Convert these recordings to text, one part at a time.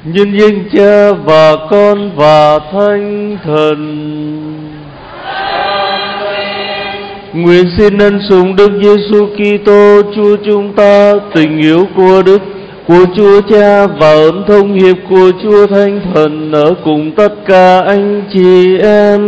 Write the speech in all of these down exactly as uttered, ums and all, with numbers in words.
nhân danh Cha và Con và Thánh Thần. Nguyện xin ân sủng Đức Giêsu Kitô Chúa chúng ta, tình yêu của Đức của Chúa Cha và ơn thông hiệp của Chúa Thánh Thần ở cùng tất cả anh chị em.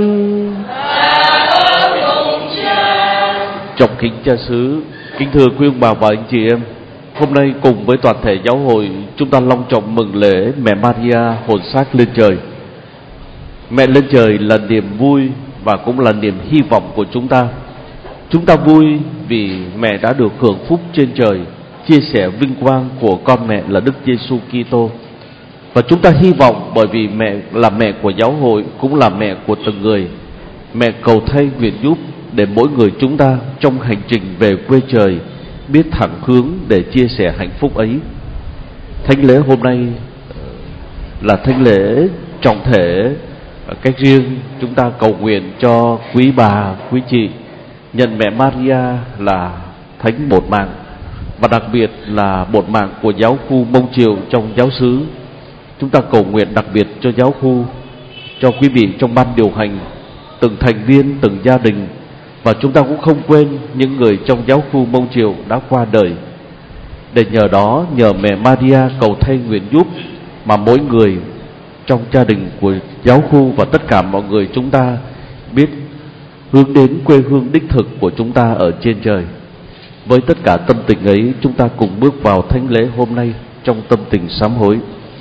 Trọng kính cha xứ, kính thưa quý ông bà và anh chị em, hôm nay cùng với toàn thể giáo hội, chúng ta long trọng mừng lễ Mẹ Maria hồn xác lên trời. Mẹ lên trời là niềm vui và cũng là niềm hy vọng của chúng ta. Chúng ta vui vì mẹ đã được hưởng phúc trên trời, chia sẻ vinh quang của con mẹ là Đức Giêsu Kitô. Và chúng ta hy vọng bởi vì mẹ là mẹ của giáo hội, cũng là mẹ của từng người. Mẹ cầu thay nguyện giúp để mỗi người chúng ta trong hành trình về quê trời biết thẳng hướng để chia sẻ hạnh phúc ấy. Thánh lễ hôm nay là thánh lễ trọng thể. Cách riêng chúng ta cầu nguyện cho quý bà, quý chị nhận mẹ Maria là thánh bổn mạng, và đặc biệt là bổn mạng của giáo khu Mông Triều trong giáo xứ. Chúng ta cầu nguyện đặc biệt cho giáo khu, cho quý vị trong ban điều hành, từng thành viên, từng gia đình. Và chúng ta cũng không quên những người trong giáo khu Mông Triều đã qua đời, để nhờ đó, nhờ mẹ Maria cầu thay nguyện giúp mà mỗi người trong gia đình của giáo khu và tất cả mọi người chúng ta biết hướng đến quê hương đích thực của chúng ta ở trên trời. Với tất cả tâm tình ấy, chúng ta cùng bước vào thánh lễ hôm nay trong tâm tình sám hối.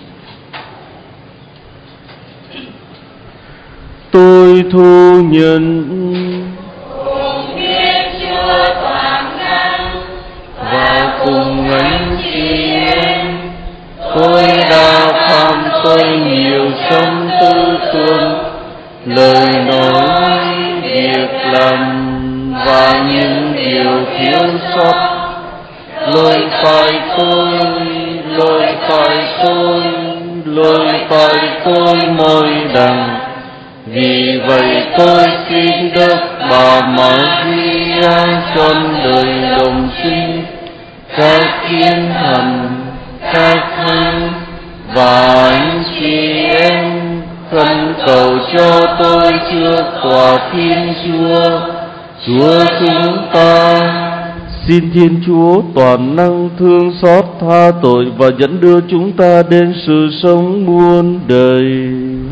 Tôi thu nhận cùng Thiên Chúa toàn năng và cùng anh chị em, tôi đã phạm tội nhiều trong tư tưởng, lời nói, việc làm và những điều thiếu sót. Lỗi phải tôi, lỗi phải tôi, lỗi phải tôi mỗi đằng. Vì vậy tôi xin Đức Bà Maria trọn đời đồng sinh, các thiên thần, các thánh và anh chị em khẩn cầu cho tôi trước tòa Thiên Chúa, Chúa chúng ta. Xin Thiên Chúa toàn năng thương xót tha tội và dẫn đưa chúng ta đến sự sống muôn đời.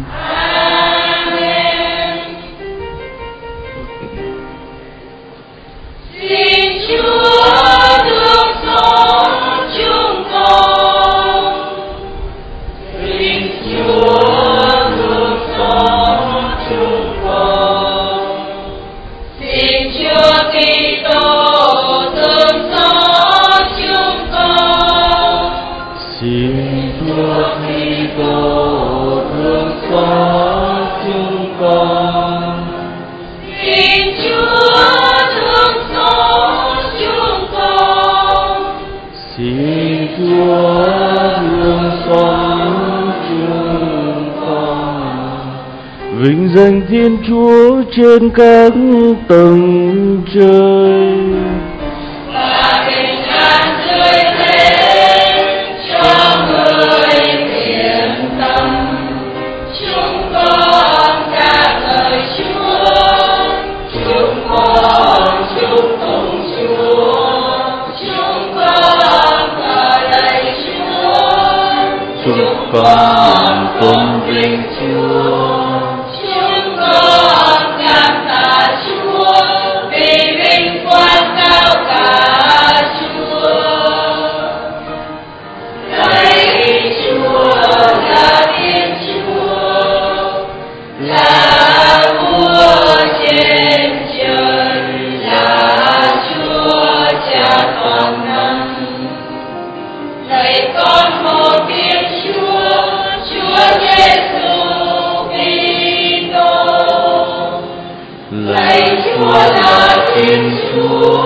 Vinh danh Thiên Chúa trên các tầng trời, và bình an tươi lên cho người thiện tâm. Chúng con ca ngợi Chúa, chúng con chúc tụng Chúa, chúng con thờ lạy Chúa, chúng con tôn vinh Chúa. Thiên Chúa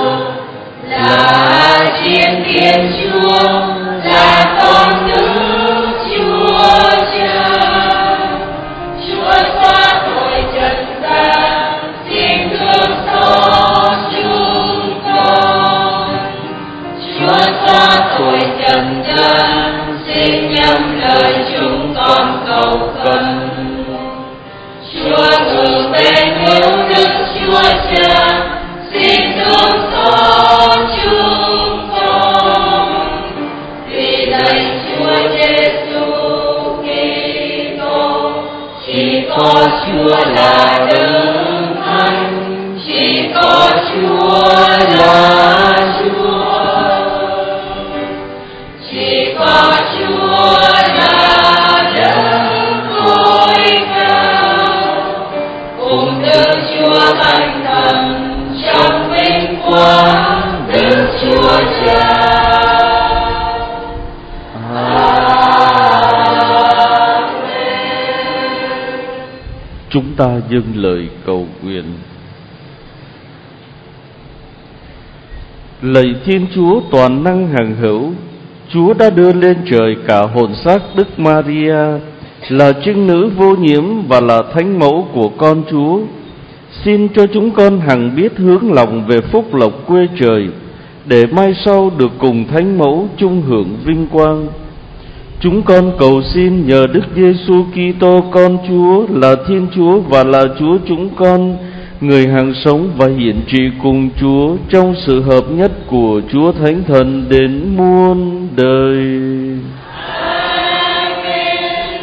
là Thiên Thiên Chúa, là con Đức Chúa Cha. Chúa xóa tội trần gian, xin thương xót chúng con. Chúa xóa tội trần gian, xin nhắm lời Chúa. ta dâng lời cầu nguyện. Lạy Thiên Chúa toàn năng hằng hữu, Chúa đã đưa lên trời cả hồn xác Đức Maria, là trinh nữ vô nhiễm và là thánh mẫu của con Chúa. Xin cho chúng con hằng biết hướng lòng về phúc lộc quê trời, để mai sau được cùng thánh mẫu chung hưởng vinh quang. Chúng con cầu xin nhờ Đức Giêsu Kitô con Chúa, là Thiên Chúa và là Chúa chúng con, người hằng sống và hiển trị cùng Chúa trong sự hợp nhất của Chúa Thánh Thần đến muôn đời. Amen.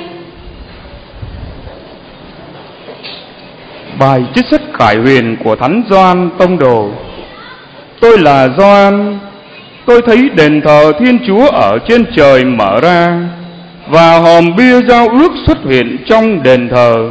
Bài trích sách khải huyền của Thánh Gioan Tông Đồ. Tôi là Gioan, tôi thấy đền thờ Thiên Chúa ở trên trời mở ra, và hòm bia giao ước xuất hiện trong đền thờ.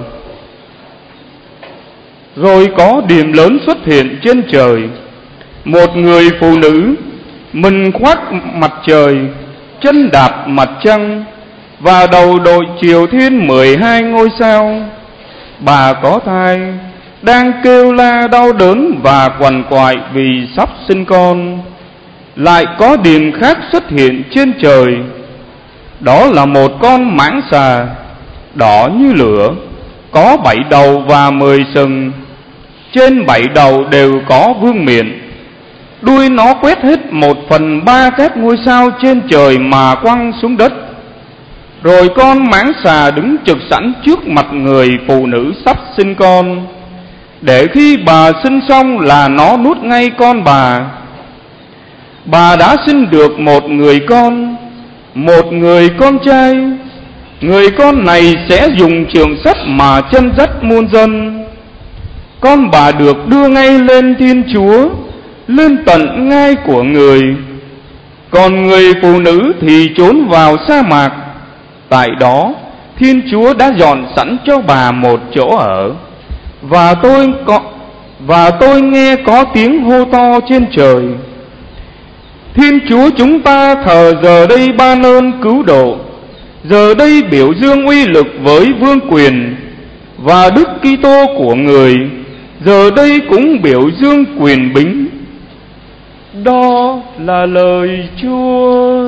Rồi có điềm lớn xuất hiện trên trời, một người phụ nữ, mình khoác mặt trời, chân đạp mặt trăng, và đầu đội chiều thiên mười hai ngôi sao. Bà có thai, đang kêu la đau đớn và quằn quại vì sắp sinh con. Lại có điềm khác xuất hiện trên trời, đó là một con mãng xà, đỏ như lửa, có bảy đầu và mười sừng. Trên bảy đầu đều có vương miện. Đuôi nó quét hết một phần ba các ngôi sao trên trời mà quăng xuống đất. Rồi con mãng xà đứng trực sẵn trước mặt người phụ nữ sắp sinh con, để khi bà sinh xong là nó nuốt ngay con bà. Bà đã sinh được một người con, một người con trai. Người con này sẽ dùng trường sắt mà chân dắt muôn dân. Con bà được đưa ngay lên Thiên Chúa, lên tận ngai của người. Còn người phụ nữ thì trốn vào sa mạc. Tại đó Thiên Chúa đã dọn sẵn cho bà một chỗ ở. Và tôi có và tôi nghe có tiếng hô to trên trời: Thiên Chúa chúng ta thờ giờ đây ban ơn cứu độ, giờ đây biểu dương uy lực với vương quyền, và Đức Kitô của người giờ đây cũng biểu dương quyền bính. Đó là lời Chúa.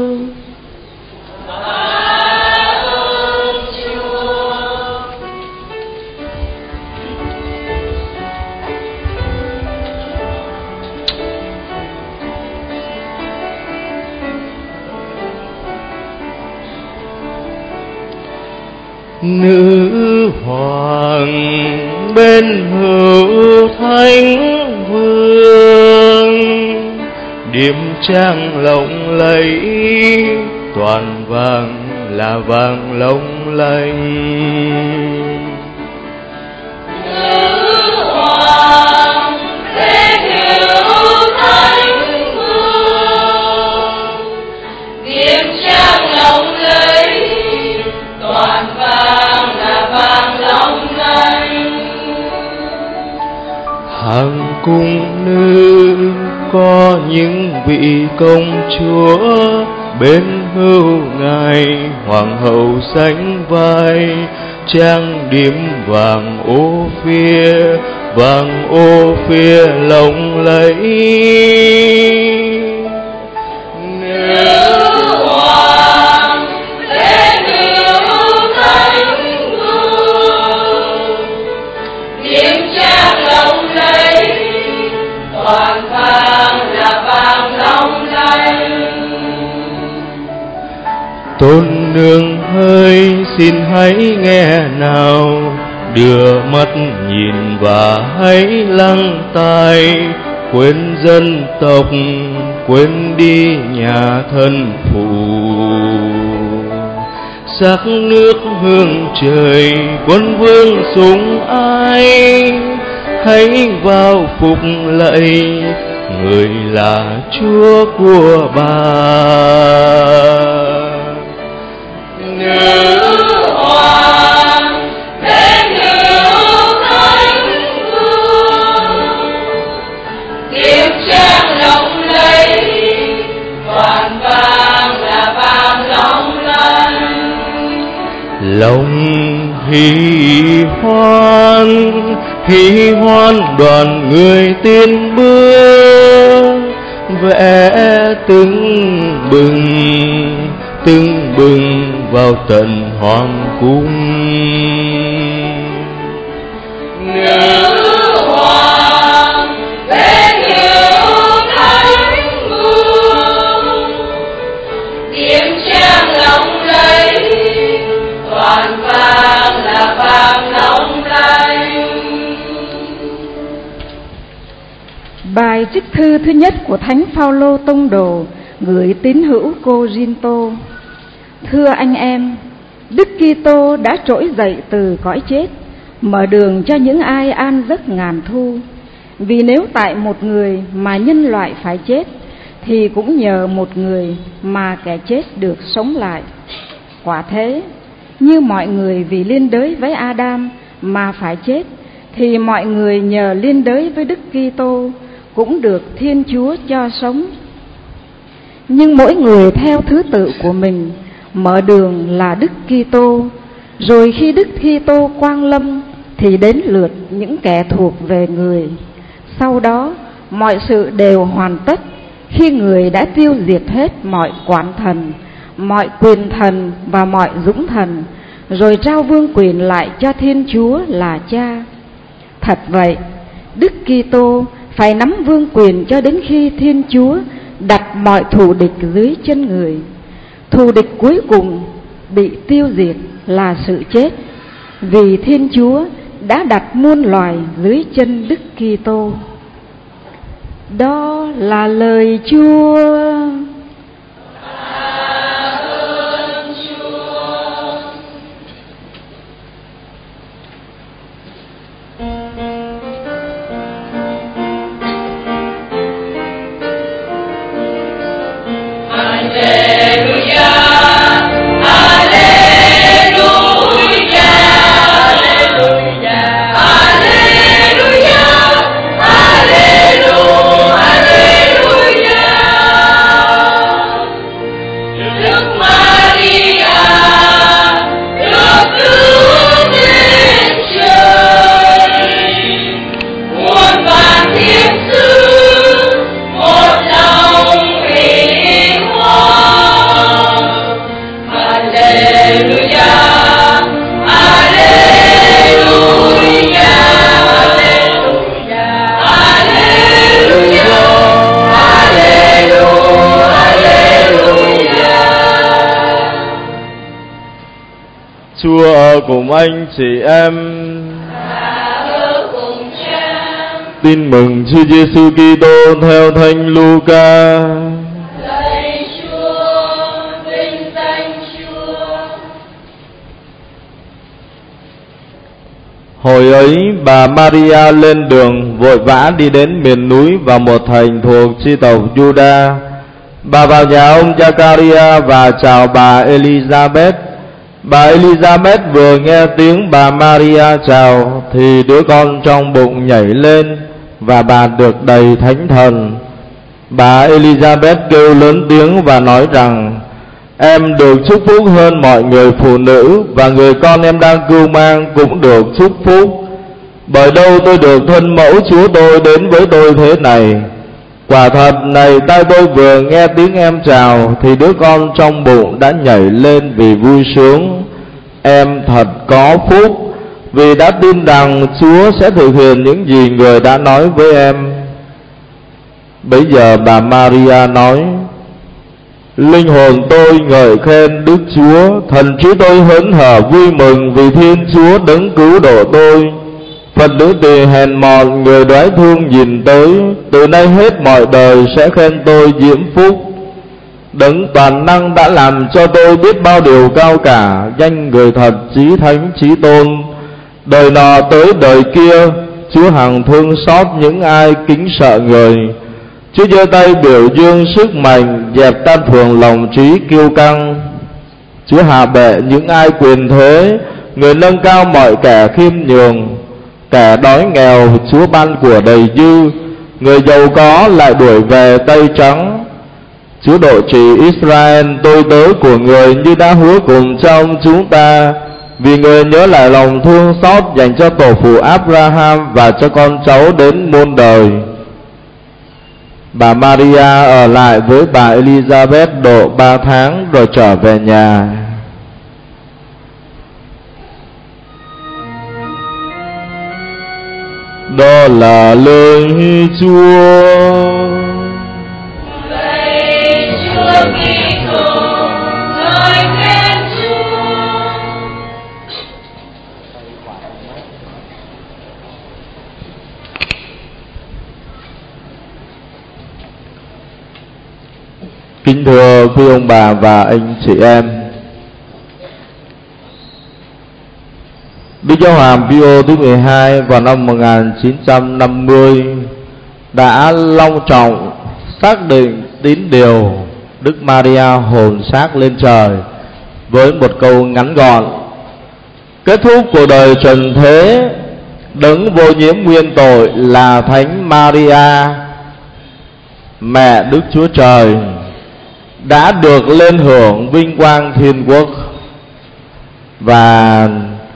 Nữ hoàng bên hữu thánh vương, điềm trang lộng lẫy, toàn vàng là vàng lộng lẫy. Nữ hoàng bên hữu thánh vương, điềm trang lộng lẫy, toàn vàng là vàng lộng lẫy. Hàng cung nữ có những vị công chúa, bên hữu ngài hoàng hậu sánh vai, trang điểm vàng ô phia, vàng ô phia lộng lẫy. Nữ hoàng bên hữu thánh vương, điềm trang lộng lẫy, toàn vàng là vàng lộng lẫy. Tôn nương hỡi, xin hãy nghe nào, đưa mắt nhìn và hãy lắng tai, quên dân tộc, quên đi nhà thân phụ. Sắc nước hương trời, quân vương sủng ai, hãy vào phục lạy, người là Chúa của bà. Nữ hoàng bên hữu thánh vương, điềm trang lộng lẫy, toàn vàng là vàng lộng lẫy. Lòng hy hoan, khi hoan đoàn người tin bước, vẽ tưng bừng tưng bừng vào tận hoàng cung. Nữ hoàng bên hiệu thánh vương, kiếm trang lộng lẫy, toàn vàng là vàng long lanh. Bài trích thư thứ nhất của Thánh Phaolô tông đồ gửi tín hữu Cô-rinh-tô. Thưa anh em, Đức Kitô đã trỗi dậy từ cõi chết, mở đường cho những ai an giấc ngàn thu. Vì nếu tại một người mà nhân loại phải chết, thì cũng nhờ một người mà kẻ chết được sống lại. Quả thế, như mọi người vì liên đới với Adam mà phải chết, thì mọi người nhờ liên đới với Đức Kitô cũng được Thiên Chúa cho sống. Nhưng mỗi người theo thứ tự của mình, mở đường là Đức Kitô, rồi khi Đức Kitô quang lâm thì đến lượt những kẻ thuộc về người. Sau đó mọi sự đều hoàn tất khi người đã tiêu diệt hết mọi quản thần, mọi quyền thần và mọi dũng thần, rồi trao vương quyền lại cho Thiên Chúa là Cha. Thật vậy, Đức Kitô phải nắm vương quyền cho đến khi Thiên Chúa đặt mọi thù địch dưới chân người. Thù địch cuối cùng bị tiêu diệt là sự chết, vì Thiên Chúa đã đặt muôn loài dưới chân Đức Kitô. Đó là lời Chúa. Chúa ở cùng anh chị em. Ở cùng Cha. Tin mừng Chúa Giêsu Kitô theo Thánh Luca. Lạy Chúa, vinh danh Chúa. Hồi ấy bà Maria lên đường vội vã đi đến miền núi và một thành thuộc chi tộc Juda. Bà vào nhà ông Zacharia và chào bà Elizabeth. Bà Elizabeth vừa nghe tiếng bà Maria chào thì đứa con trong bụng nhảy lên và bà được đầy Thánh Thần. Bà Elizabeth kêu lớn tiếng và nói rằng: Em được chúc phúc hơn mọi người phụ nữ, và người con em đang cưu mang cũng được chúc phúc. Bởi đâu tôi được thân mẫu Chúa tôi đến với tôi thế này? Quả thật này, tai tôi vừa nghe tiếng em chào thì đứa con trong bụng đã nhảy lên vì vui sướng. Em thật có phúc, vì đã tin rằng Chúa sẽ thực hiện những gì người đã nói với em. Bấy giờ bà Maria nói: Linh hồn tôi ngợi khen Đức Chúa, thần trí tôi hớn hở vui mừng vì Thiên Chúa đấng cứu độ tôi. Phật nữ tỳ hèn mọn người đoái thương nhìn tới, từ nay hết mọi đời sẽ khen tôi diễm phúc. Đấng toàn năng đã làm cho tôi biết bao điều cao cả, danh người thật chí thánh chí tôn. Đời nọ tới đời kia, Chúa hằng thương xót những ai kính sợ người. Chúa giơ tay biểu dương sức mạnh, dẹp tan phường lòng trí kiêu căng. Chúa hạ bệ những ai quyền thế, người nâng cao mọi kẻ khiêm nhường. Kẻ đói nghèo Chúa ban của đầy dư, người giàu có lại đuổi về tay trắng. Chúa độ trì Israel tôi tớ của người như đã hứa cùng trong chúng ta. Vì người nhớ lại lòng thương xót dành cho tổ phụ Abraham và cho con cháu đến muôn đời. Bà Maria ở lại với bà Elizabeth độ ba tháng rồi trở về nhà. Đó là lời Chúa. Lạy Chúa Kitô, ngợi khen Chúa. Kính thưa quý ông bà và anh chị em, Đức Giáo hoàng Pio thứ mười hai vào năm một nghìn chín trăm năm mươi đã long trọng xác định tín điều Đức Maria hồn xác lên trời với một câu ngắn gọn: kết thúc cuộc đời trần thế, đấng vô nhiễm nguyên tội là Thánh Maria, mẹ Đức Chúa Trời, đã được lên hưởng vinh quang thiên quốc. Và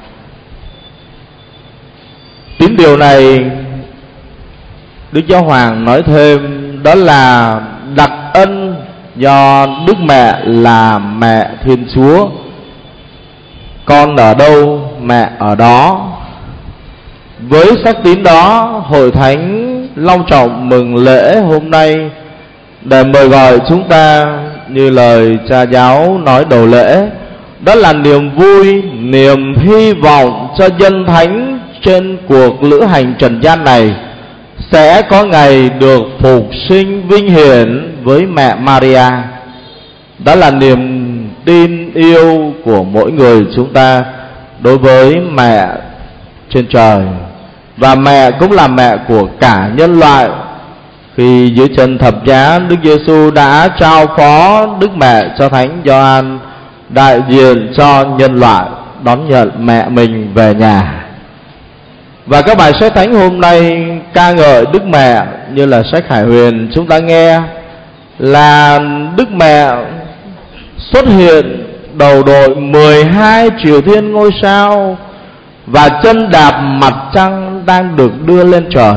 tín điều này Đức Giáo hoàng nói thêm, đó là đặc ân do Đức Mẹ là mẹ Thiên Chúa. Con ở đâu mẹ ở đó. Với sắc tín đó, Hội Thánh long trọng mừng lễ hôm nay để mời gọi chúng ta, như lời cha giáo nói đầu lễ, đó là niềm vui, niềm hy vọng cho dân thánh trên cuộc lữ hành trần gian này sẽ có ngày được phục sinh vinh hiển với mẹ Maria. Đó là niềm tin yêu của mỗi người chúng ta đối với mẹ trên trời, và mẹ cũng là mẹ của cả nhân loại. Khi dưới chân thập giá, Đức Giêsu đã trao phó Đức Mẹ cho Thánh Gioan đại diện cho nhân loại đón nhận mẹ mình về nhà. Và các bài sách thánh hôm nay ca ngợi Đức Mẹ, như là sách Hải Huyền chúng ta nghe là Đức Mẹ xuất hiện đầu đội mười hai triều thiên ngôi sao, và chân đạp mặt trăng đang được đưa lên trời.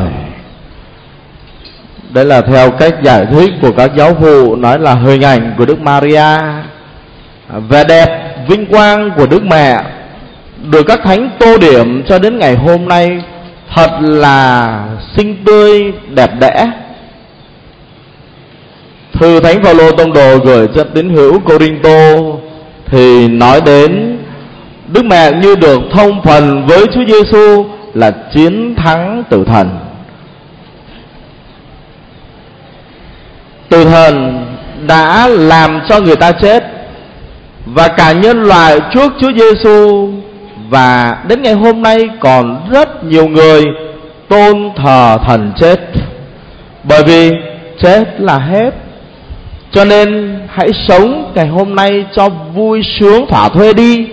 Đấy là theo cách giải thích của các giáo phụ, nói là hình ảnh của Đức Maria. Vẻ đẹp vinh quang của Đức Mẹ được các thánh tô điểm cho đến ngày hôm nay thật là xinh tươi đẹp đẽ. Thư Thánh Phaolô tông đồ gửi cho tín hữu Cô-rinh-tô thì nói đến Đức Mẹ như được thông phần với Chúa Giêsu là chiến thắng tử thần. Tử thần đã làm cho người ta chết, và cả nhân loại trước Chúa Giêsu, và đến ngày hôm nay còn rất nhiều người tôn thờ thần chết, bởi vì chết là hết. Cho nên hãy sống ngày hôm nay cho vui sướng thỏa thuê đi.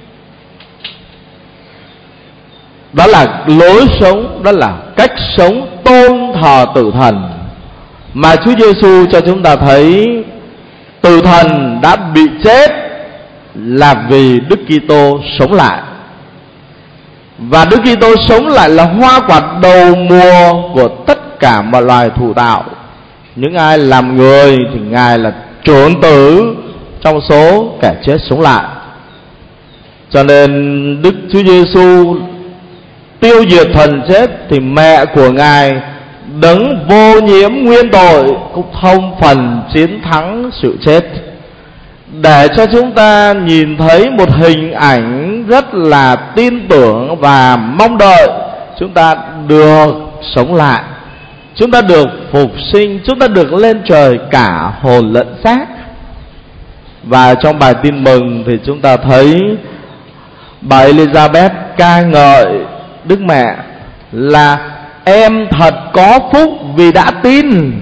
Đó là lối sống, đó là cách sống tôn thờ tử thần mà Chúa Giêsu cho chúng ta thấy. Tử thần đã bị chết là vì Đức Kitô sống lại, và Đức Kitô sống lại là hoa quả đầu mùa của tất cả mọi loài thụ tạo. Những ai làm người thì Ngài là trưởng tử trong số kẻ chết sống lại. Cho nên Đức Chúa Giêsu tiêu diệt thần chết, thì mẹ của Ngài đấng vô nhiễm nguyên tội cũng thông phần chiến thắng sự chết, để cho chúng ta nhìn thấy một hình ảnh rất là tin tưởng và mong đợi. Chúng ta được sống lại, chúng ta được phục sinh, chúng ta được lên trời cả hồn lẫn xác. Và trong bài tin mừng thì chúng ta thấy bà Elizabeth ca ngợi Đức Mẹ là em thật có phúc vì đã tin.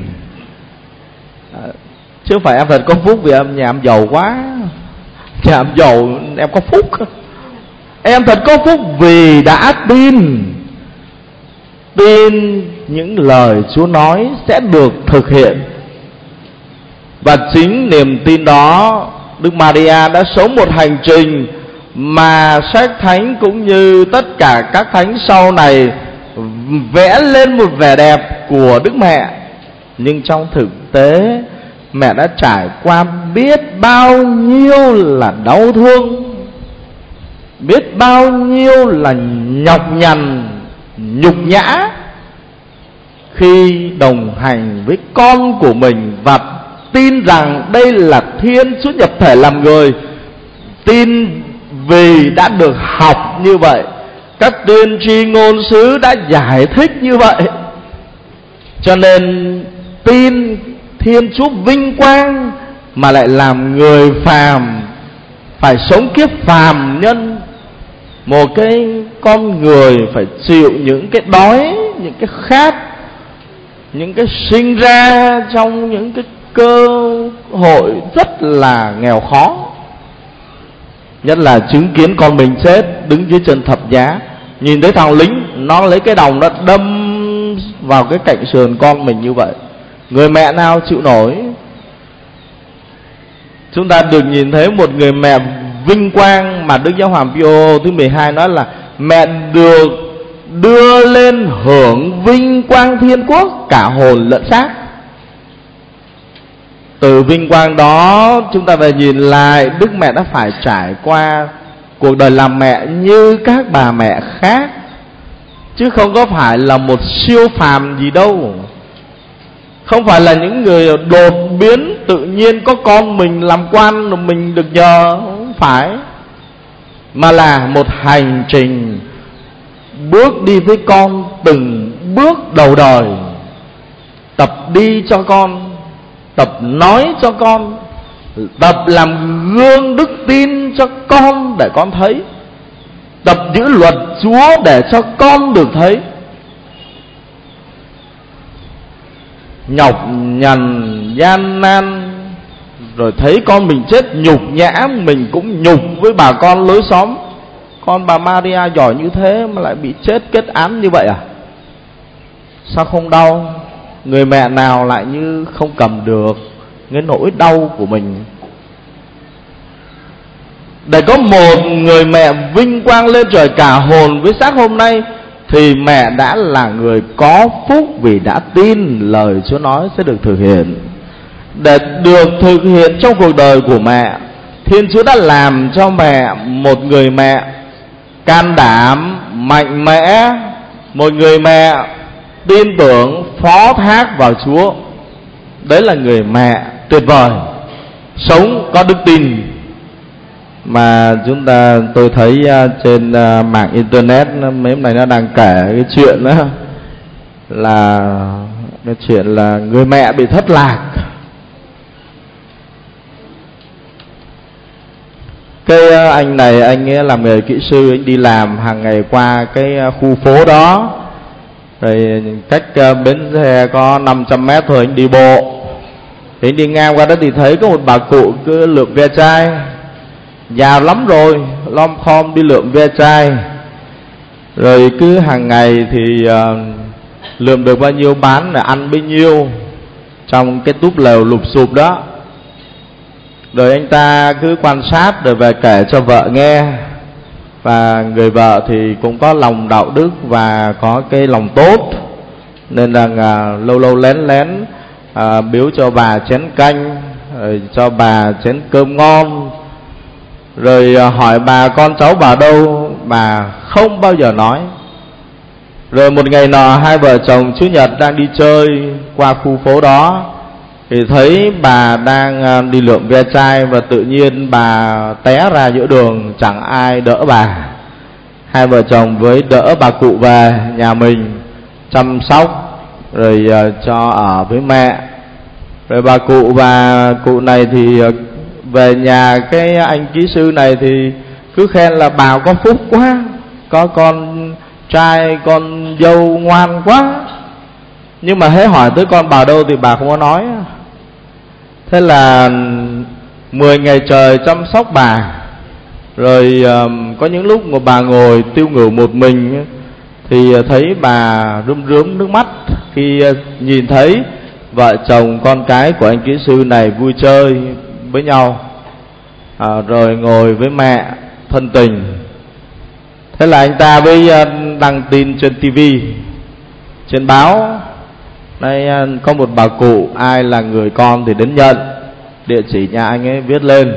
Chứ không phải em thật có phúc vì em nhà em giàu quá, nhà em giàu em có phúc. Em thật có phúc vì đã tin. Tin những lời Chúa nói sẽ được thực hiện. Và chính niềm tin đó, Đức Maria đã sống một hành trình mà sách thánh cũng như tất cả các thánh sau này vẽ lên một vẻ đẹp của Đức Mẹ. Nhưng trong thực tế, mẹ đã trải qua biết bao nhiêu là đau thương, biết bao nhiêu là nhọc nhằn, nhục nhã khi đồng hành với con của mình, và tin rằng đây là Thiên Chúa nhập thể làm người. Tin vì đã được học như vậy, các tiên tri ngôn sứ đã giải thích như vậy, cho nên tin Thiên Chúa vinh quang mà lại làm người phàm, phải sống kiếp phàm nhân. Một cái con người phải chịu những cái đói, những cái khát, những cái sinh ra trong những cái cơ hội rất là nghèo khó. Nhất là chứng kiến con mình chết đứng dưới chân thập giá, nhìn thấy thằng lính nó lấy cái đồng nó đâm vào cái cạnh sườn con mình như vậy, người mẹ nào chịu nổi? Chúng ta được nhìn thấy một người mẹ vinh quang mà Đức Giáo hoàng Pio thứ mười hai nói là mẹ được đưa lên hưởng vinh quang thiên quốc cả hồn lẫn xác. Từ vinh quang đó chúng ta về nhìn lại, Đức Mẹ đã phải trải qua cuộc đời làm mẹ như các bà mẹ khác, chứ không có phải là một siêu phàm gì đâu. Không phải là những người đột biến tự nhiên có con mình làm quan rồi mình được nhờ, không phải. Mà là một hành trình bước đi với con từng bước đầu đời, tập đi cho con, tập nói cho con, tập làm gương đức tin cho con để con thấy, tập giữ luật Chúa để cho con được thấy. Nhọc nhằn gian nan, rồi thấy con mình chết nhục nhã, mình cũng nhục với bà con lối xóm. Con bà Maria giỏi như thế mà lại bị chết kết án như vậy à? Sao không đau? Người mẹ nào lại như không cầm được cái nỗi đau của mình? Để có một người mẹ vinh quang lên trời cả hồn với xác hôm nay, thì mẹ đã là người có phúc vì đã tin lời Chúa nói sẽ được thực hiện. Để được thực hiện trong cuộc đời của mẹ, Thiên Chúa đã làm cho mẹ một người mẹ can đảm, mạnh mẽ, một người mẹ tin tưởng, phó thác vào Chúa. Đấy là người mẹ tuyệt vời, sống có đức tin. Mà chúng ta, tôi thấy trên mạng internet mấy hôm nay nó đang kể cái chuyện đó, là cái chuyện là người mẹ bị thất lạc. Cái anh này, anh ấy làm nghề kỹ sư, anh đi làm hàng ngày qua cái khu phố đó, rồi cách bến xe có năm trăm mét thôi, anh đi bộ. Thì anh đi ngang qua đó thì thấy có một bà cụ cứ lượm ve chai, già lắm rồi, lom khom đi lượm ve chai. Rồi cứ hàng ngày thì uh, lượm được bao nhiêu bán là ăn bấy nhiêu trong cái túp lều lụp xụp đó. Rồi anh ta cứ quan sát rồi về kể cho vợ nghe. Và người vợ thì cũng có lòng đạo đức và có cái lòng tốt, nên là uh, lâu lâu lén lén uh, biếu cho bà chén canh, rồi cho bà chén cơm ngon. Rồi uh, hỏi bà con cháu bà đâu, bà không bao giờ nói. Rồi một ngày nọ, hai vợ chồng Chủ nhật đang đi chơi qua khu phố đó, thì thấy bà đang đi lượm ve chai, và tự nhiên bà té ra giữa đường, chẳng ai đỡ bà. Hai vợ chồng với đỡ bà cụ về nhà mình chăm sóc, rồi uh, cho ở với mẹ. Rồi bà cụ và cụ này thì uh, về nhà cái anh kỹ sư này thì cứ khen là bà có phúc quá, có con trai con dâu ngoan quá. Nhưng mà hễ hỏi tới con bà đâu thì bà không có nói. Thế là mười ngày trời chăm sóc bà. Rồi um, có những lúc mà bà ngồi tiêu ngủ một mình thì thấy bà rơm rớm nước mắt khi nhìn thấy vợ chồng con cái của anh kỹ sư này vui chơi với nhau. À, rồi ngồi với mẹ thân tình. Thế là anh ta mới đăng tin trên tivi, trên báo. Đây có một bà cụ, ai là người con thì đến nhận. Địa chỉ nhà anh ấy viết lên.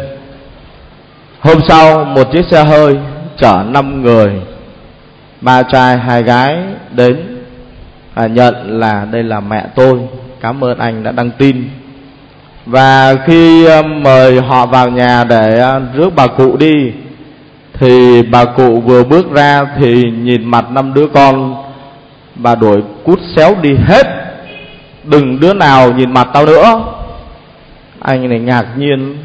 Hôm sau một chiếc xe hơi chở năm người, ba trai hai gái đến và nhận là đây là mẹ tôi, cảm ơn anh đã đăng tin. Và khi mời họ vào nhà để rước bà cụ đi, thì bà cụ vừa bước ra thì nhìn mặt năm đứa con, bà đuổi cút xéo đi hết, đừng đứa nào nhìn mặt tao nữa. Anh này ngạc nhiên,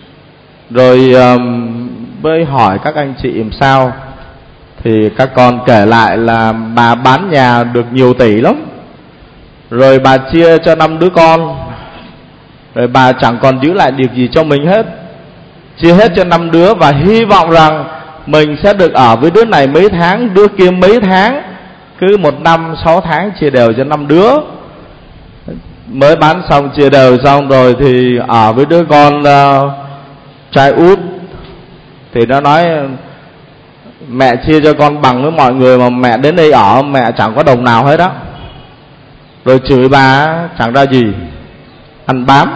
rồi mới hỏi các anh chị làm sao. Thì các con kể lại là bà bán nhà được nhiều tỷ lắm, rồi bà chia cho năm đứa con, rồi bà chẳng còn giữ lại được gì cho mình hết, chia hết cho năm đứa và hy vọng rằng mình sẽ được ở với đứa này mấy tháng, đứa kia mấy tháng, cứ một năm sáu tháng chia đều cho năm đứa. Mới bán xong chia đều xong rồi thì ở với đứa con uh, trai út, thì nó nói mẹ chia cho con bằng với mọi người mà mẹ đến đây ở mẹ chẳng có đồng nào hết đó. Rồi chửi bà chẳng ra gì, ăn bám.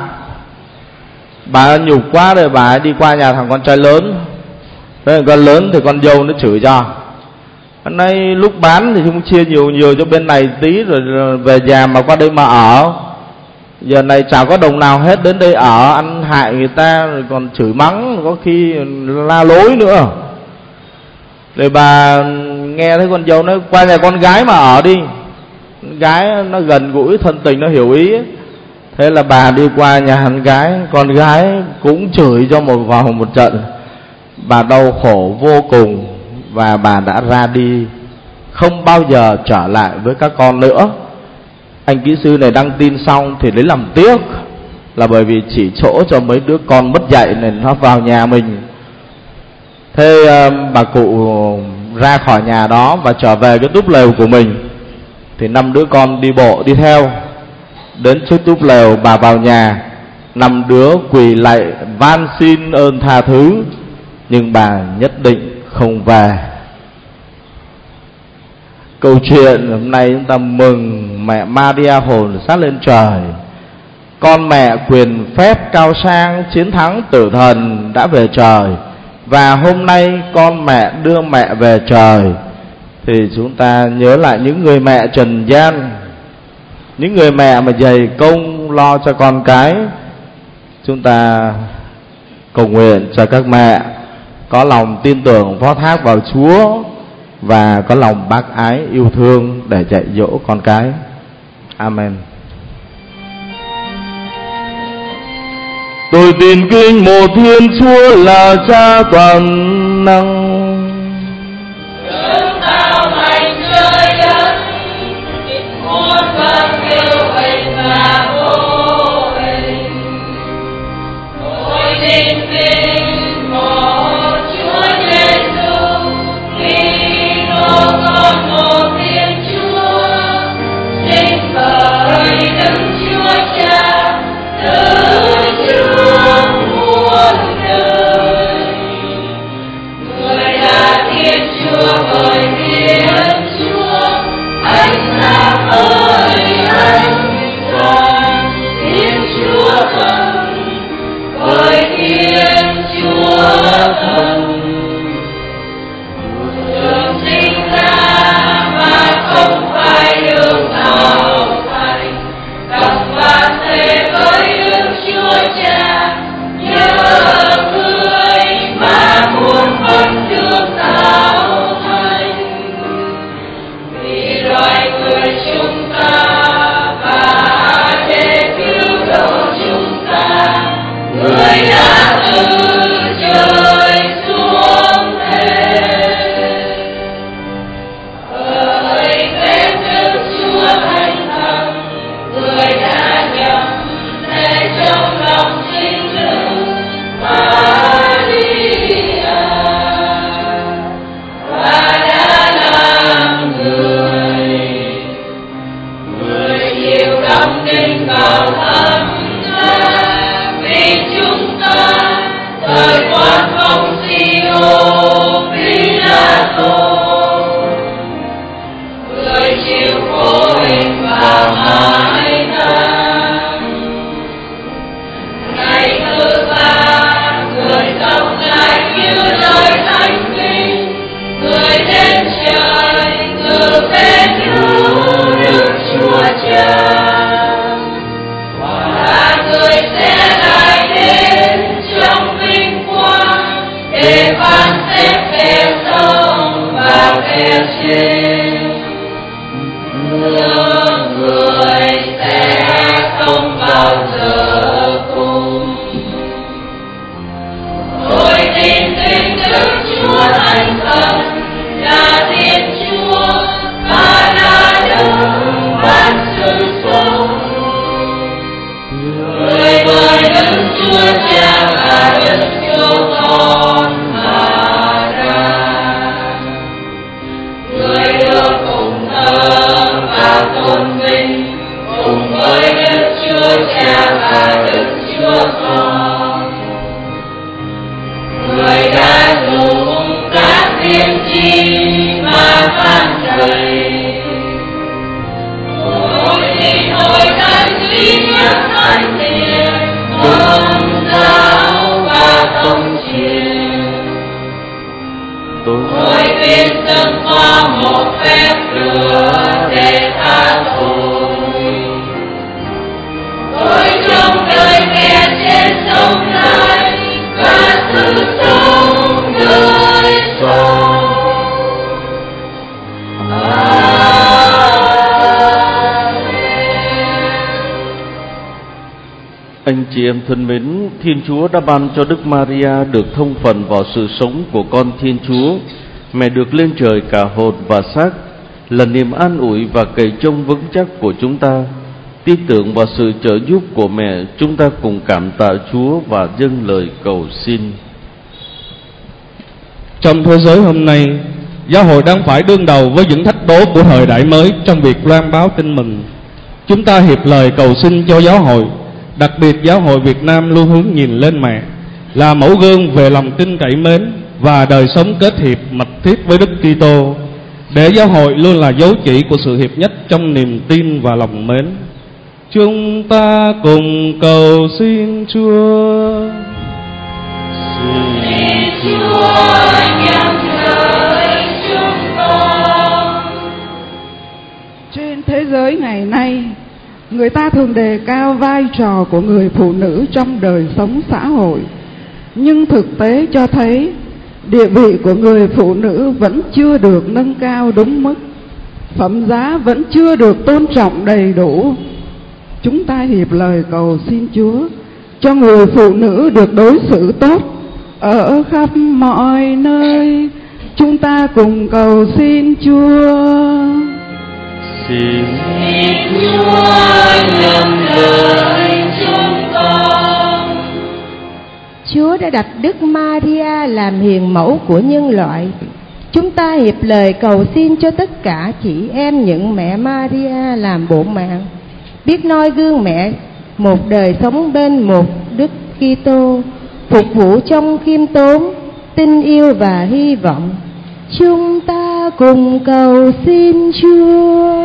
Bà nhục quá rồi bà đi qua nhà thằng con trai lớn. Thế con lớn thì con dâu nó chửi cho. Hôm nay lúc bán thì chúng chia nhiều nhiều cho bên này tí, rồi về nhà mà qua đây mà ở. Giờ này chả có đồng nào hết, đến đây ở ăn hại người ta, rồi còn chửi mắng, có khi la lối nữa. Rồi bà nghe thấy con dâu nói qua nhà con gái mà ở đi. Gái nó gần gũi thân tình, nó hiểu ý. Thế là bà đi qua nhà con gái, con gái cũng chửi cho một vào một trận. Bà đau khổ vô cùng và bà đã ra đi, không bao giờ trở lại với các con nữa. Anh kỹ sư này đăng tin xong thì lấy làm tiếc, là bởi vì chỉ chỗ cho mấy đứa con mất dạy nên nó vào nhà mình. Thế bà cụ ra khỏi nhà đó và trở về cái túp lều của mình, thì năm đứa con đi bộ đi theo. Đến trước túp lều bà vào nhà, năm đứa quỳ lạy van xin ơn tha thứ, nhưng bà nhất định không về. Câu chuyện hôm nay chúng ta mừng mẹ Maria hồn xác lên trời. Con mẹ quyền phép cao sang chiến thắng tử thần đã về trời. Và hôm nay con mẹ đưa mẹ về trời, thì chúng ta nhớ lại những người mẹ trần gian, những người mẹ mà dày công lo cho con cái. Chúng ta cầu nguyện cho các mẹ có lòng tin tưởng phó thác vào Chúa và có lòng bác ái yêu thương để dạy dỗ con cái. Amen. Tôi tin kính một Thiên Chúa là Cha toàn năng, Đấng tạo thành trời đất, muôn vật đều hình và vô hình. Tôi tin kính một Chúa Giêsu, Kitô con một Thiên Chúa, sinh bởi Đức Chúa Cha, từ Chúa muôn đời. Người là Thiên Chúa bởi Thiên Chúa, ánh sáng ơi ánh sáng, Thiên Chúa thần bởi Thiên trên, thương người sẽ không bao giờ cùng. Tôi tin tin Đức Chúa Thánh Thần là Thiên Chúa và là Đức ban sự sống. Người bởi Đức Chúa Cha và Đức Chúa Con mà ra. Người được phụng thờ và tôn vinh cùng với Đức Chúa Cha và Đức Chúa Con. Người đã dùng các tiên tri mà phán dạy. Tôi xin hội thánh duy nhất thánh thiện, tôn giáo và công truyền. Tôi biết từng có một phép lửa để tha tội. Tôi trong đời kẻ trên sông này và sự sống đời sống. Anh chị em thân mến, Thiên Chúa đã ban cho Đức Maria được thông phần vào sự sống của con Thiên Chúa. Mẹ được lên trời cả hồn và xác, là niềm an ủi và cậy trông vững chắc của chúng ta. Tin tưởng vào sự trợ giúp của mẹ, chúng ta cùng cảm tạ Chúa và dâng lời cầu xin. Trong thế giới hôm nay, giáo hội đang phải đương đầu với những thách đố của thời đại mới trong việc loan báo tin mừng. Chúng ta hiệp lời cầu xin cho giáo hội, đặc biệt giáo hội Việt Nam luôn hướng nhìn lên mẹ, là mẫu gương về lòng tin cậy mến và đời sống kết hiệp mật thiết với Đức Kitô, để giáo hội luôn là dấu chỉ của sự hiệp nhất trong niềm tin và lòng mến. Chúng ta cùng cầu xin Chúa. Xin Chúa nhắm lời chúng con. Trên thế giới ngày nay, người ta thường đề cao vai trò của người phụ nữ trong đời sống xã hội, nhưng thực tế cho thấy địa vị của người phụ nữ vẫn chưa được nâng cao đúng mức, phẩm giá vẫn chưa được tôn trọng đầy đủ. Chúng ta hiệp lời cầu xin Chúa cho người phụ nữ được đối xử tốt ở khắp mọi nơi. Chúng ta cùng cầu xin Chúa. Xin Chúa nhắm lời chúng con. Chúa đã đặt Đức Maria làm hiền mẫu của nhân loại. Chúng ta hiệp lời cầu xin cho tất cả chị em những mẹ Maria làm bộ mạng, biết noi gương mẹ một đời sống bên một Đức Kitô, phục vụ trong khiêm tốn, tin yêu và hy vọng. Chúng ta cùng cầu xin Chúa.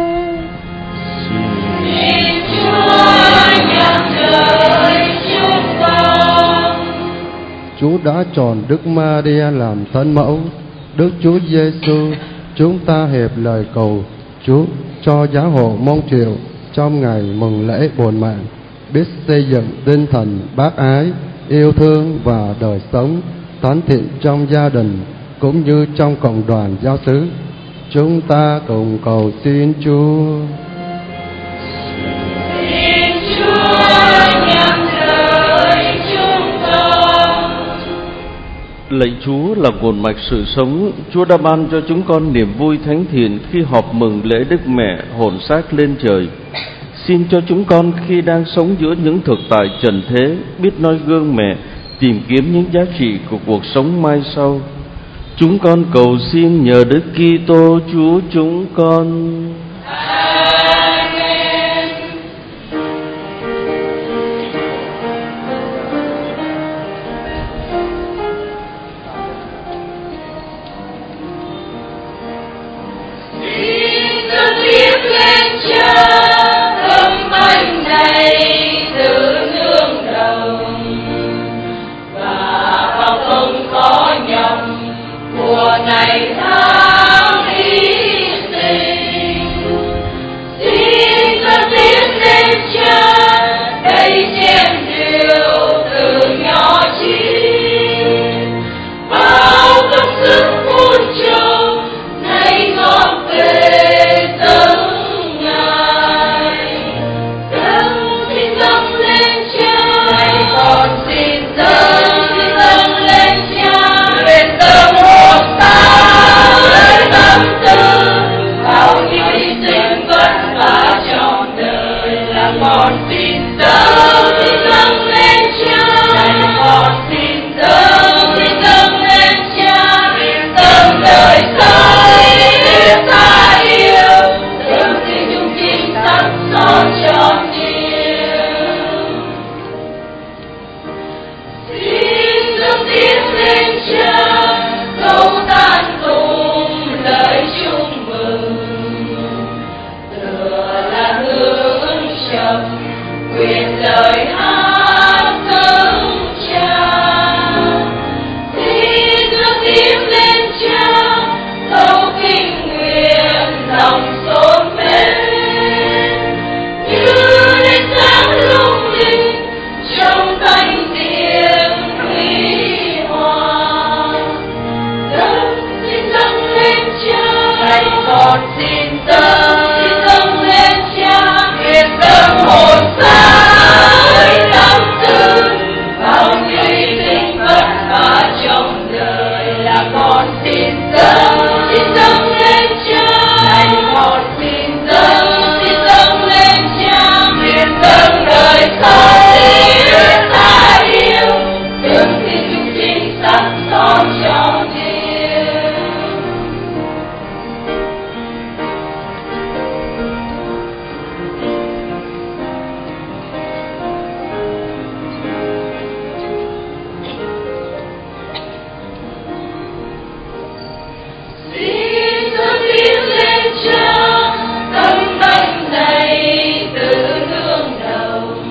Xin Chúa nhắm lời chúng con. Chúa đã chọn Đức Maria làm thân mẫu Đức Chúa Giêsu. Chúng ta hiệp lời cầu Chúa cho giáo hội Mông Triều trong ngày mừng lễ bổn mạng biết xây dựng tinh thần bác ái, yêu thương và đời sống thánh thiện trong gia đình cũng như trong cộng đoàn giáo xứ. Chúng ta cùng cầu xin Chúa. Xin Chúa nhắm lời chúng con. lạy Chúa là nguồn mạch sự sống, Chúa đã ban cho chúng con niềm vui thánh thiện khi họp mừng lễ Đức Mẹ hồn xác lên trời. Xin cho chúng con khi đang sống giữa những thực tại trần thế biết noi gương mẹ, tìm kiếm những giá trị của cuộc sống mai sau. Chúng con cầu xin nhờ Đức Kitô Chúa chúng con. lên Cha, câu tán tụng lời chung mừng. Tựa là hương trầm quyền lời hát dâng Cha, xin đưa tiếng lên Cha, câu kinh nguyện lòng xôn mến, như đến sáng lung linh trong thanh tiếng huy hoàng. Dâng xin dâng lên Cha, này con xin dâng, xin dâng lên Cha, nguyện dâng hồn xác tâm tư, bao nhiêu hy sinh vất vả trong đời là con xin dâng, xin dâng lên Cha, này con xin dâng, xin dâng lên Cha, nguyện dâng đời sống để ta yêu, đừng tin chúng chính xác son cho nhiều. Xin đưa tiếng lên Cha, tâm thanh này từ nương đồng,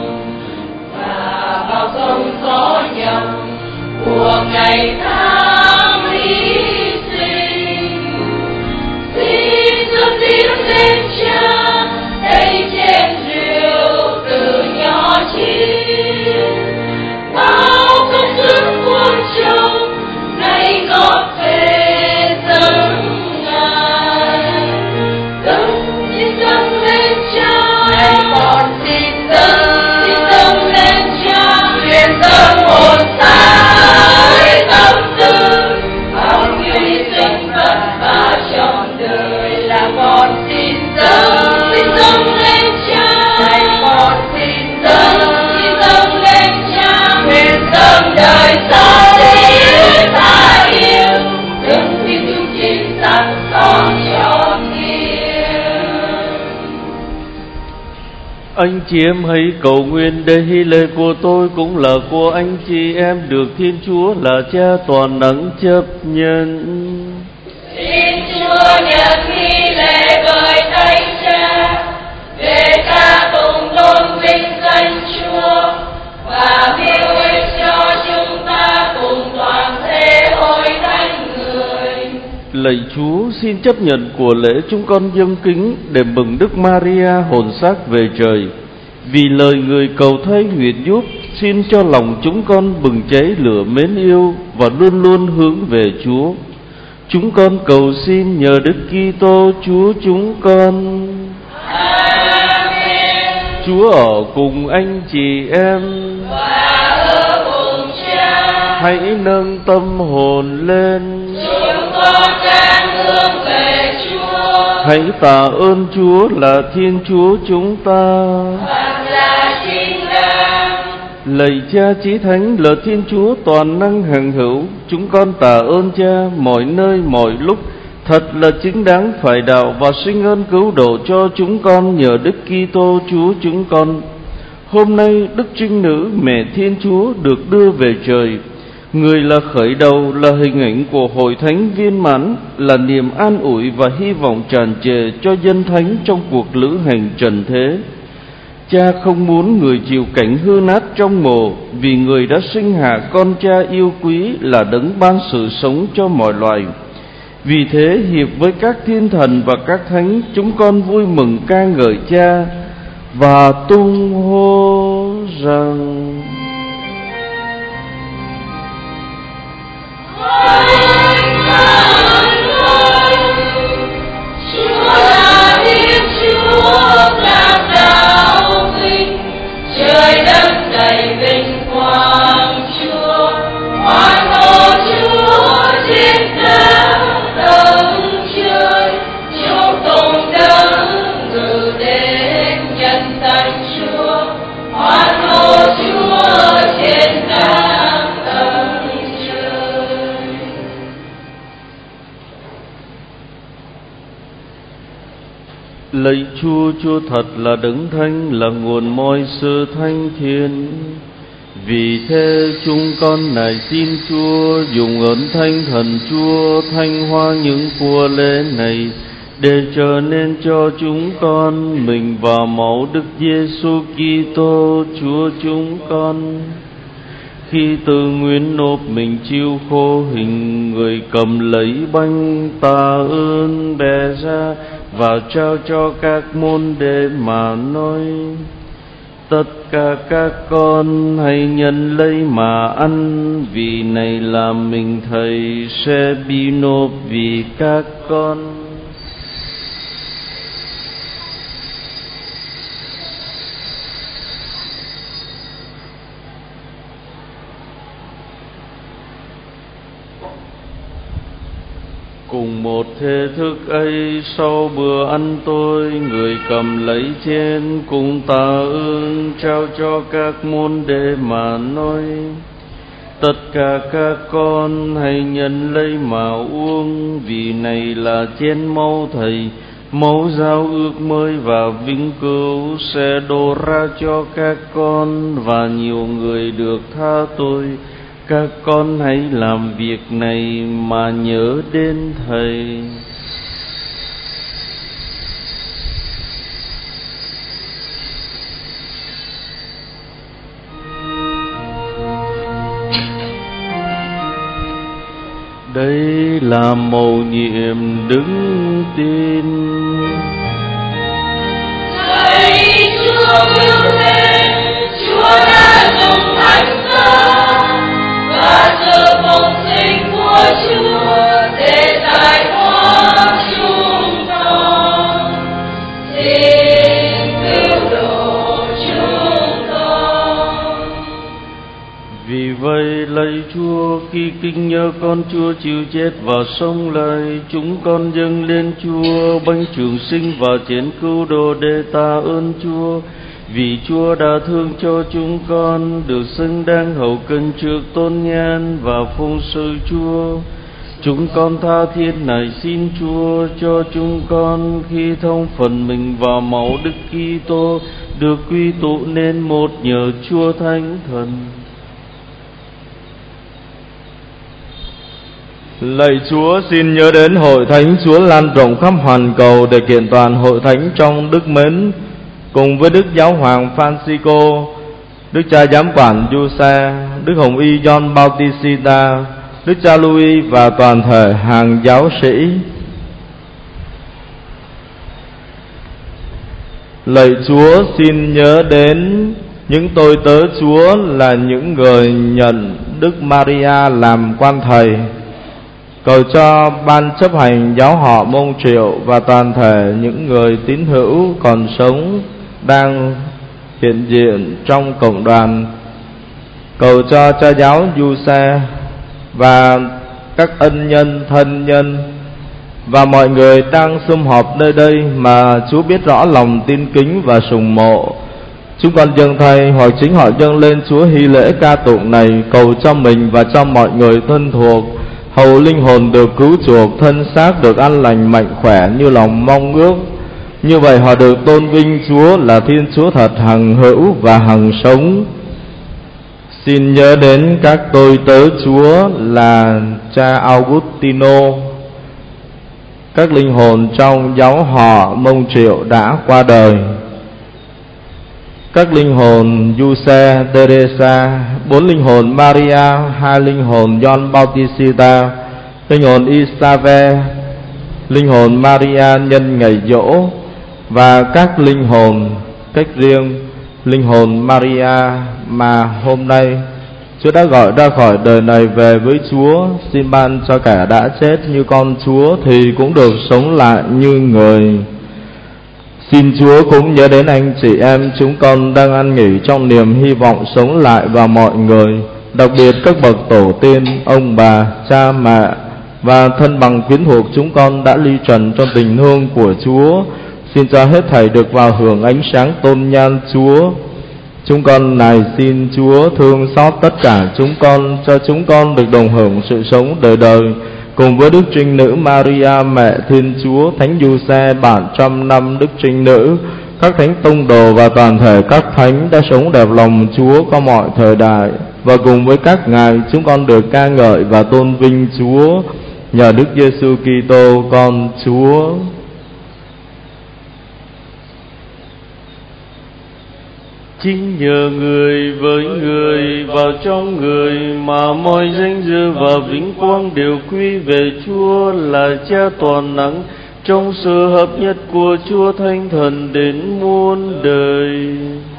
và bao sông gió nhọc của ngày tháng hy sinh. Xin đưa tiếng lên Cha, đây chén rượu từ nhỏ chín, bao công sức muôn trông nay góp về dâng Ngài. Dâng xin dâng lên Cha, này con xin dâng, xin dâng lên Cha, nguyện dâng hồn xác tâm tư, bao nhiêu hy sinh vất vả trong đời là con xin dâng, xin dâng lên Cha, này con xin dâng, xin dâng lên Cha, nguyện dâng đời sống để ta yêu, đừng tin chúng chính xác son cho nhiều. Anh chị em hãy cầu nguyện để hy lễ của tôi cũng là của anh chị em được Thiên Chúa là Cha toàn能chấp nhận. Xin Chúa nhận nghi lễ bởi Thánh Cha, để ca tụng tôn vinh danh Chúa và hữu ích cho chúng ta cùng toàn thể hội thánh người. Lạy Chúa, xin chấp nhận của lễ chúng con dâng kính để mừng Đức Maria hồn xác về trời. Vì lời người cầu thay nguyện giúp, xin cho lòng chúng con bừng cháy lửa mến yêu và luôn luôn hướng về Chúa. Chúng con cầu xin nhờ Đức Kitô Chúa chúng con. Amen. Chúa ở cùng anh chị em. Và ở cùng Cha. Hãy nâng tâm hồn lên. Chúng con đang hướng về Chúa. Hãy tạ ơn Chúa là Thiên Chúa chúng ta. Và là chính đáng. Lạy Cha Chí Thánh là Thiên Chúa toàn năng hằng hữu, chúng con tạ ơn Cha mọi nơi mọi lúc, thật là chính đáng phải đạo và sinh ơn cứu độ cho chúng con nhờ Đức Kitô Chúa chúng con. Hôm nay Đức Trinh Nữ Mẹ Thiên Chúa được đưa về trời. Người là khởi đầu, là hình ảnh của hội thánh viên mãn, là niềm an ủi và hy vọng tràn trề cho dân thánh trong cuộc lữ hành trần thế. Cha không muốn người chịu cảnh hư nát trong mồ, vì người đã sinh hạ con Cha yêu quý là đấng ban sự sống cho mọi loài. Vì thế hiệp với các thiên thần và các thánh, chúng con vui mừng ca ngợi Cha và tung hô rằng: Chúa là Thiên Chúa ngàn đạo vinh, trời đất đầy vinh quang Chúa, hoan hô Chúa trên các tầng trời, chúc tụng đấng ngự đến nhân danh Chúa, hoan hô Chúa trên các tầng trời. Lạy Chúa, Chúa thật là đấng thánh, là nguồn mọi sự thanh thiên. Vì thế chúng con nài xin Chúa dùng ơn Thánh Thần Chúa thanh hóa những của lễ này, để trở nên cho chúng con mình và máu Đức Giêsu Kitô Chúa chúng con. Khi tự nguyện nộp mình chịu khổ hình, người cầm lấy bánh tạ ơn bẻ ra và trao cho các môn đệ mà nói: Tất cả các con hãy nhận lấy mà ăn, vì này là mình Thầy sẽ bị nộp vì các con. Cùng một thế thức ấy, sau bữa ăn tối, người cầm lấy chén cùng tạ ơn trao cho các môn đệ mà nói: Tất cả các con hãy nhận lấy mà uống, vì này là chén máu Thầy, máu giao ước mới và vĩnh cửu sẽ đổ ra cho các con và nhiều người được tha tội. Các con hãy làm việc này mà nhớ đến Thầy. Đây là mầu nhiệm đứng tin. Hỡi Chúa yêu mến, Chúa đã dùng thánh giá và sự phục sinh của Chúa để giải thoát chúng con. Xin cứu độ chúng con. Vì vậy lạy Chúa, khi kính nhớ con Chúa chịu chết và sống lại, chúng con dâng lên Chúa bánh trường sinh và chén cứu độ để tạ ơn Chúa. Vì Chúa đã thương cho chúng con, được xứng đáng hầu cân trước tôn nhan và phụng sự Chúa. Chúng con tha thiết nài xin Chúa cho chúng con khi thông phần mình vào máu Đức Kitô được quy tụ nên một nhờ Chúa Thánh Thần. Lạy Chúa, xin nhớ đến hội thánh Chúa lan rộng khắp hoàn cầu để kiện toàn hội thánh trong đức mến, cùng với Đức Giáo hoàng Francisco, Đức Cha Giám quản Giuse, Đức Hồng Y John Bautista, Đức Cha Louis và toàn thể hàng giáo sĩ. Lạy Chúa, xin nhớ đến những tôi tớ Chúa là những người nhận Đức Maria làm quan thầy. Cầu cho ban chấp hành giáo họ Mông Triệu và toàn thể những người tín hữu còn sống đang hiện diện trong cộng đoàn. Cầu cho cha giáo Giuse và các ân nhân, thân nhân và mọi người đang sum họp nơi đây mà Chúa biết rõ lòng tin kính và sùng mộ. Chúng con dâng thay hoặc chính họ dâng lên Chúa hy lễ ca tụng này, cầu cho mình và cho mọi người thân thuộc, hầu linh hồn được cứu chuộc, thân xác được an lành mạnh khỏe như lòng mong ước. Như vậy họ được tôn vinh Chúa là Thiên Chúa thật hằng hữu và hằng sống. Xin nhớ đến các tôi tớ Chúa là cha Augustino, các linh hồn trong giáo họ Mông Triệu đã qua đời, các linh hồn Giuse, Teresa, bốn linh hồn Maria, hai linh hồn John Bautista, linh hồn Isabel, linh hồn Maria nhân ngày giỗ, và các linh hồn cách riêng, linh hồn Maria mà hôm nay Chúa đã gọi ra khỏi đời này về với Chúa. Xin ban cho kẻ đã chết như con Chúa thì cũng được sống lại như người. Xin Chúa cũng nhớ đến anh chị em chúng con đang ăn nghỉ trong niềm hy vọng sống lại và mọi người, đặc biệt các bậc tổ tiên, ông bà, cha mẹ và thân bằng quyến thuộc chúng con đã ly trần trong tình thương của Chúa. Xin cho hết thảy được vào hưởng ánh sáng tôn nhan Chúa. Chúng con nài xin Chúa thương xót tất cả chúng con, cho chúng con được đồng hưởng sự sống đời đời cùng với Đức Trinh Nữ Maria mẹ Thiên Chúa, Thánh Giuse bản trăm năm Đức Trinh Nữ, các thánh tông đồ và toàn thể các thánh đã sống đẹp lòng Chúa qua mọi thời đại, và cùng với các ngài chúng con được ca ngợi và tôn vinh Chúa nhờ Đức Giêsu Kitô con Chúa. Chính nhờ người với người vào trong người mà mọi danh dự và vinh quang đều quy về Chúa là Cha toàn năng, trong sự hợp nhất của Chúa Thánh Thần đến muôn đời.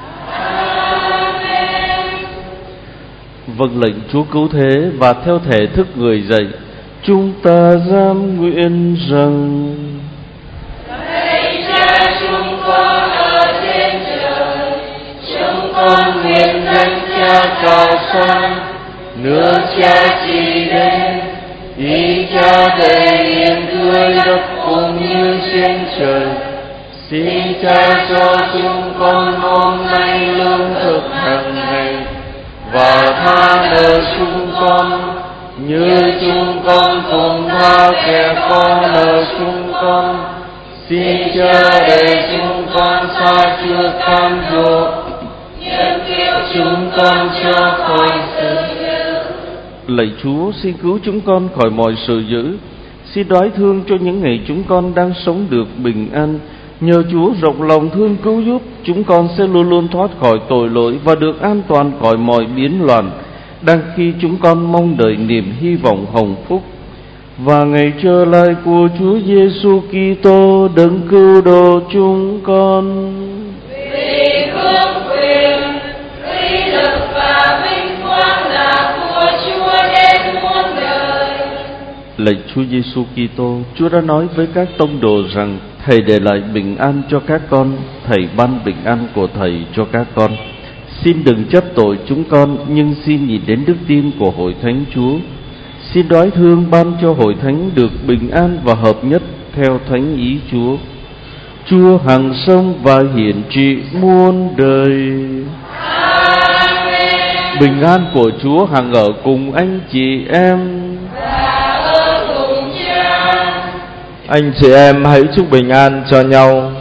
Vâng lệnh Chúa cứu thế và theo thể thức người dạy, chúng ta dám nguyện rằng: Lạy Cha chúng con ở trên trời, chúng con nguyện danh Cha cao sang, nước Cha trị đến, ý Cha thể hiện dưới đất cũng như trên trời. Xin Cha cho chúng con hôm nay lương thực hàng ngày, và tha nợ chúng con như chúng con cũng tha kẻ có nợ chúng con. Xin Cha để chúng con xa chưa cam dỗ, nhưng cứu chúng con cho khỏi sự dữ. Lạy Chúa, xin cứu chúng con khỏi mọi sự dữ. Xin đoái thương cho những ngày chúng con đang sống được bình an. Nhờ Chúa rộng lòng thương cứu giúp, chúng con sẽ luôn luôn thoát khỏi tội lỗi và được an toàn khỏi mọi biến loạn, đang khi chúng con mong đợi niềm hy vọng hồng phúc và ngày trở lại của Chúa Giêsu Kitô đấng cứu độ chúng con. Vì vương quyền, uy lực và vinh quang là của Chúa đến muôn đời. Lạy Chúa Giêsu Kitô, Chúa đã nói với các tông đồ rằng Thầy để lại bình an cho các con, Thầy ban bình an của Thầy cho các con. Xin đừng chấp tội chúng con, nhưng xin nhìn đến đức tin của Hội Thánh Chúa. Xin đoái thương ban cho Hội Thánh được bình an và hợp nhất theo thánh ý Chúa. Chúa hằng sống và hiển trị muôn đời. Amen. Bình an của Chúa hằng ở cùng anh chị em. Và ở cùng Cha. Anh chị em hãy chúc bình an cho nhau.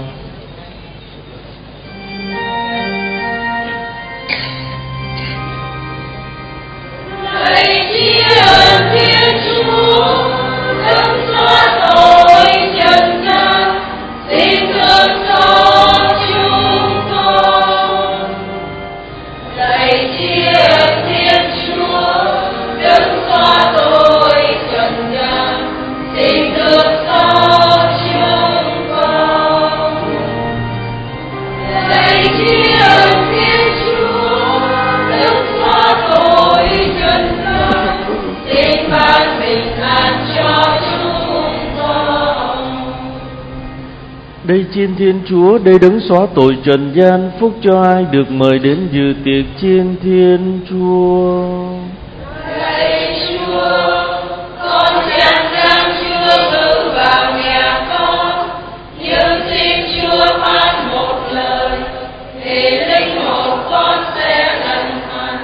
Lạy Tri ân Thiên Chúa, đấng xóa tội trần gian, xin thương xót chúng con. Lạy Tri ân Thiên Chúa, đấng xóa tội trần gian, xin thương xót chúng con. Lạy Tri ân Thiên Chúa, đấng xóa tội trần gian, xin ban bình an cho chúng con. Đây chiên Thiên Chúa, đây đấng xóa tội trần gian, phúc cho ai được mời đến dự tiệc chiên Thiên Chúa. Lạy Chúa, con chẳng đang chưa bước vào nhà con, nhưng xin Chúa ban một lời, thì linh hồn con sẽ lành mạnh.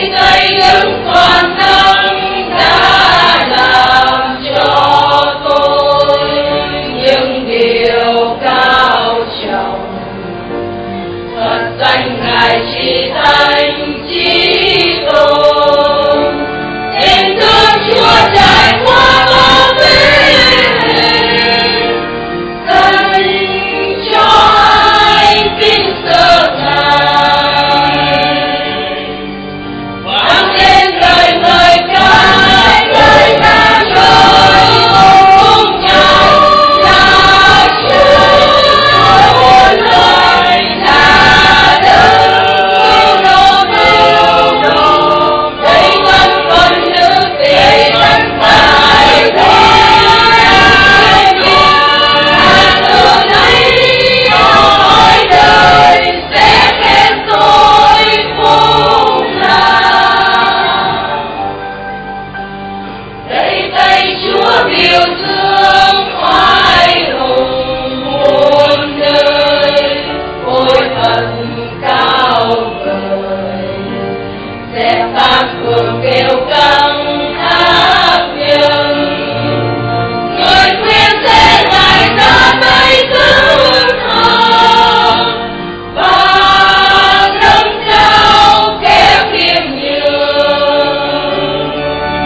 Thầy những toàn năng đã làm cho tôi những điều cao trọng, thật danh Ngài chỉ thánh chí tôn. Tình thương Chúa trải qua bao thế hệ, dành cho ai kính sợ Ngài. Vang lên lời ngợi ca, lời ca ngợi cùng nhau là Chúa muôn loài, là đấng cứu độ. Đây thân phận nữ tế thân tài thế miền, từ nay mọi đời sẽ khen tôi phúc lành. Đây tay Chúa biểu dương oai hùng muôn nơi, ôi thật cao vời, sẽ phán phường kêu căng ác nhân. Người khuyên sẽ Ngài ra tay cứu họ, và nâng cao kẻ khiêm nhường.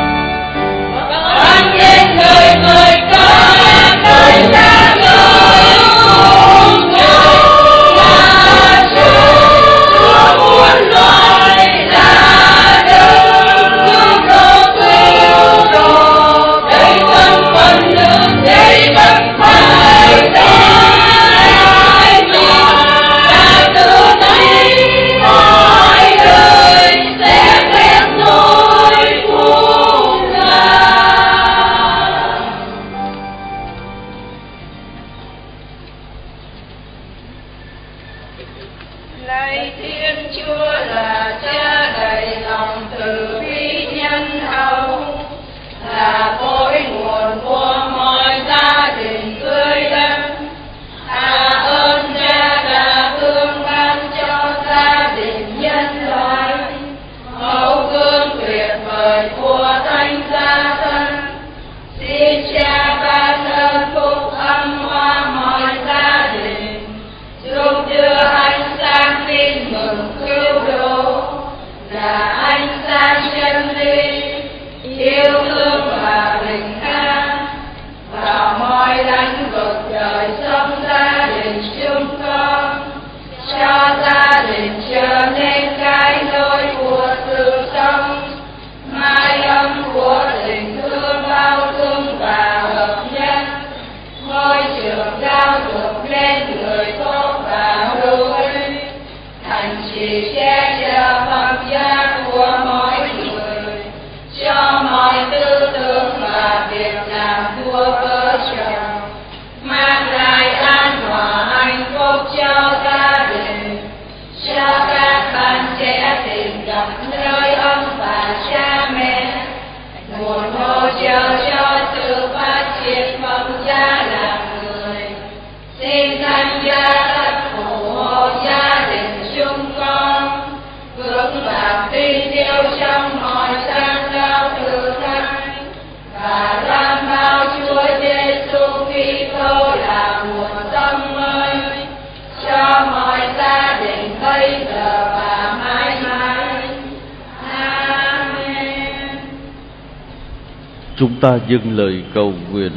Vang lên lời ngợi ca, lời ca ngợi cùng nhau là Chúa muôn loài, là đấng cứu độ cứu độ. Đây thân phận nữ đây thân phải thế miền, và từ nay mọi đời sẽ khen tôi phúc lành. Lạy Thiên Chúa là Cha đầy lòng từ bi nhân hậu, là cội nguồn của mọi gia đình tươi đẹp. Tạ ơn Cha đã thương ban cho gia đình nhân loại, mẫu gương tuyệt vời của Thánh Gia Thân. Xin Cha ban ơn phúc âm qua mọi gia đình, giúp đưa ánh sáng tin mừng cứu độ, là ánh sáng chân lý, yêu thương và bình an vào mọi lĩnh vực đời sống gia đình chúng con, cho gia đình trở nên cái nôi của sự sống, mái ấm của tình thương bao dung và hợp nhất, ngôi trường giáo dục lên người tốt và hữu ích, thành trì che chở phẩm giá của mọi người, cho mọi tư tưởng và việc làm của vợ chồng, mang lại an hòa hạnh phúc cho gia đình, cho các bạn trẻ tìm gặp nơi ông bà cha mẹ, nguồn hỗ trợ cho sự phát triển phẩm giá làm người. Xin Thánh Giá đất phù hộ gia đình chúng con, vững vàng tin yêu trong mọi gian lao thử thách, và làm bao Chúa Giêsu Kitô là nguồn sống mới cho mọi gia đình bây giờ và mãi mãi. Amen. Chúng ta dâng lời cầu nguyện.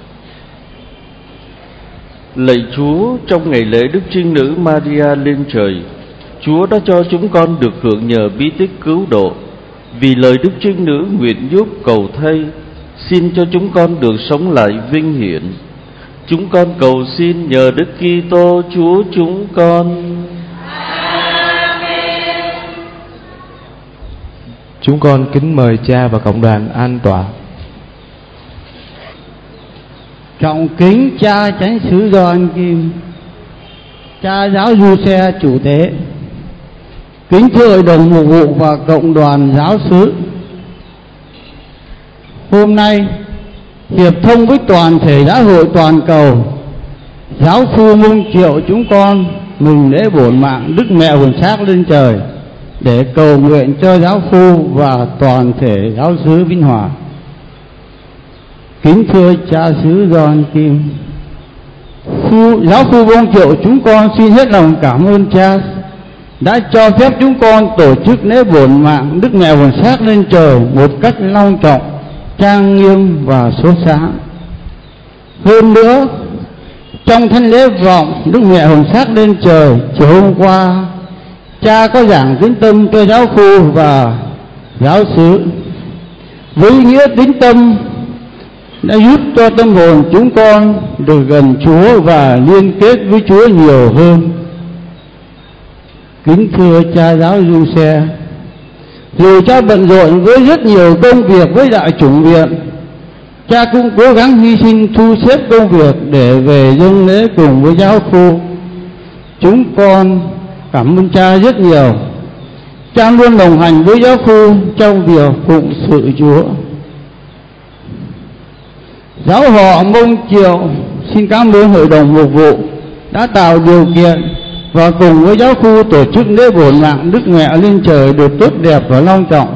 Lạy Chúa, trong ngày lễ Đức Trinh Nữ Maria lên trời, Chúa đã cho chúng con được hưởng nhờ bí tích cứu độ. Vì lời Đức Trinh Nữ nguyện giúp cầu thay, xin cho chúng con được sống lại vinh hiển. Chúng con cầu xin nhờ Đức Kitô Chúa chúng con. Amen. Chúng con kính mời Cha và cộng đoàn an tọa. Trọng kính Cha Chánh Sứ Gioan Kim, Cha Giáo Giuse chủ tế, kính thưa hội đồng mục vụ và cộng đoàn giáo xứ. Hôm nay hiệp thông với toàn thể giáo hội toàn cầu, giáo sư Minh Triệu chúng con mừng lễ bổn mạng Đức Mẹ hồn xác lên trời, để cầu nguyện cho giáo phu và toàn thể giáo xứ Vĩnh Hòa. Kính thưa cha xứ Gioan Kim, Phu, giáo phu Vong Triệu chúng con xin hết lòng cảm ơn cha đã cho phép chúng con tổ chức lễ bổn mạng Đức Mẹ Hồn Xác lên trời một cách long trọng, trang nghiêm và sốt sáng. Hơn nữa, trong thánh lễ vọng Đức Mẹ Hồn Xác lên trời chiều hôm qua, cha có giảng tín tâm cho giáo phu và giáo xứ với ý nghĩa tín tâm đã giúp cho tâm hồn chúng con được gần Chúa và liên kết với Chúa nhiều hơn. Kính thưa cha giáo Du Xe, dù cha bận rộn với rất nhiều công việc với đại chủng viện, cha cũng cố gắng hy sinh thu xếp công việc để về dâng lễ cùng với giáo phu. Chúng con cảm ơn cha rất nhiều. Cha luôn đồng hành với giáo phu trong việc phụng sự Chúa. Giáo họ Mông Triệu xin cảm ơn hội đồng mục vụ đã tạo điều kiện và cùng với giáo phu tổ chức lễ bổn mạng Đức Mẹ lên trời được tốt đẹp và long trọng.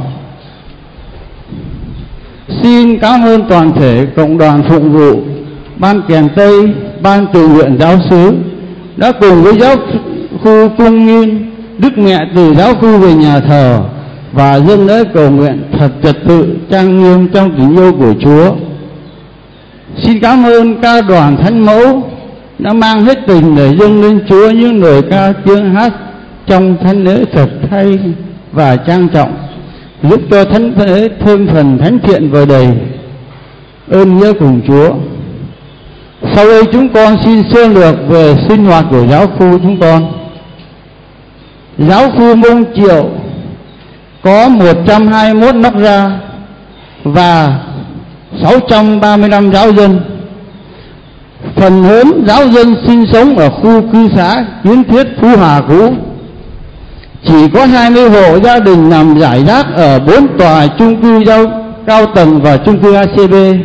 Xin cảm ơn toàn thể cộng đoàn phụng vụ, ban kèn Tây, ban tự nguyện giáo xứ đã cùng với giáo phu cung nghiên Đức Mẹ từ giáo phu về nhà thờ và dâng lễ cầu nguyện thật trật tự trang nghiêm trong tình yêu của Chúa. Xin cảm ơn ca đoàn Thánh Mẫu đã mang hết tình để dâng lên Chúa những lời ca tiếng hát trong thánh lễ thật hay và trang trọng, giúp cho thánh lễ thêm phần thánh thiện và đầy ơn nghĩa cùng Chúa. Sau đây chúng con xin sơ lược về sinh hoạt của giáo phu chúng con. Giáo phu Mông Triệu có một trăm hai mươi mốt nóc ra và sáu trăm ba mươi lăm giáo dân. Phần lớn giáo dân sinh sống ở khu cư xá Kiến Thiết, Phú Hà cũ. Chỉ có hai mươi hộ gia đình nằm rải rác ở bốn tòa chung cư giao cao tầng và chung cư a xê bê.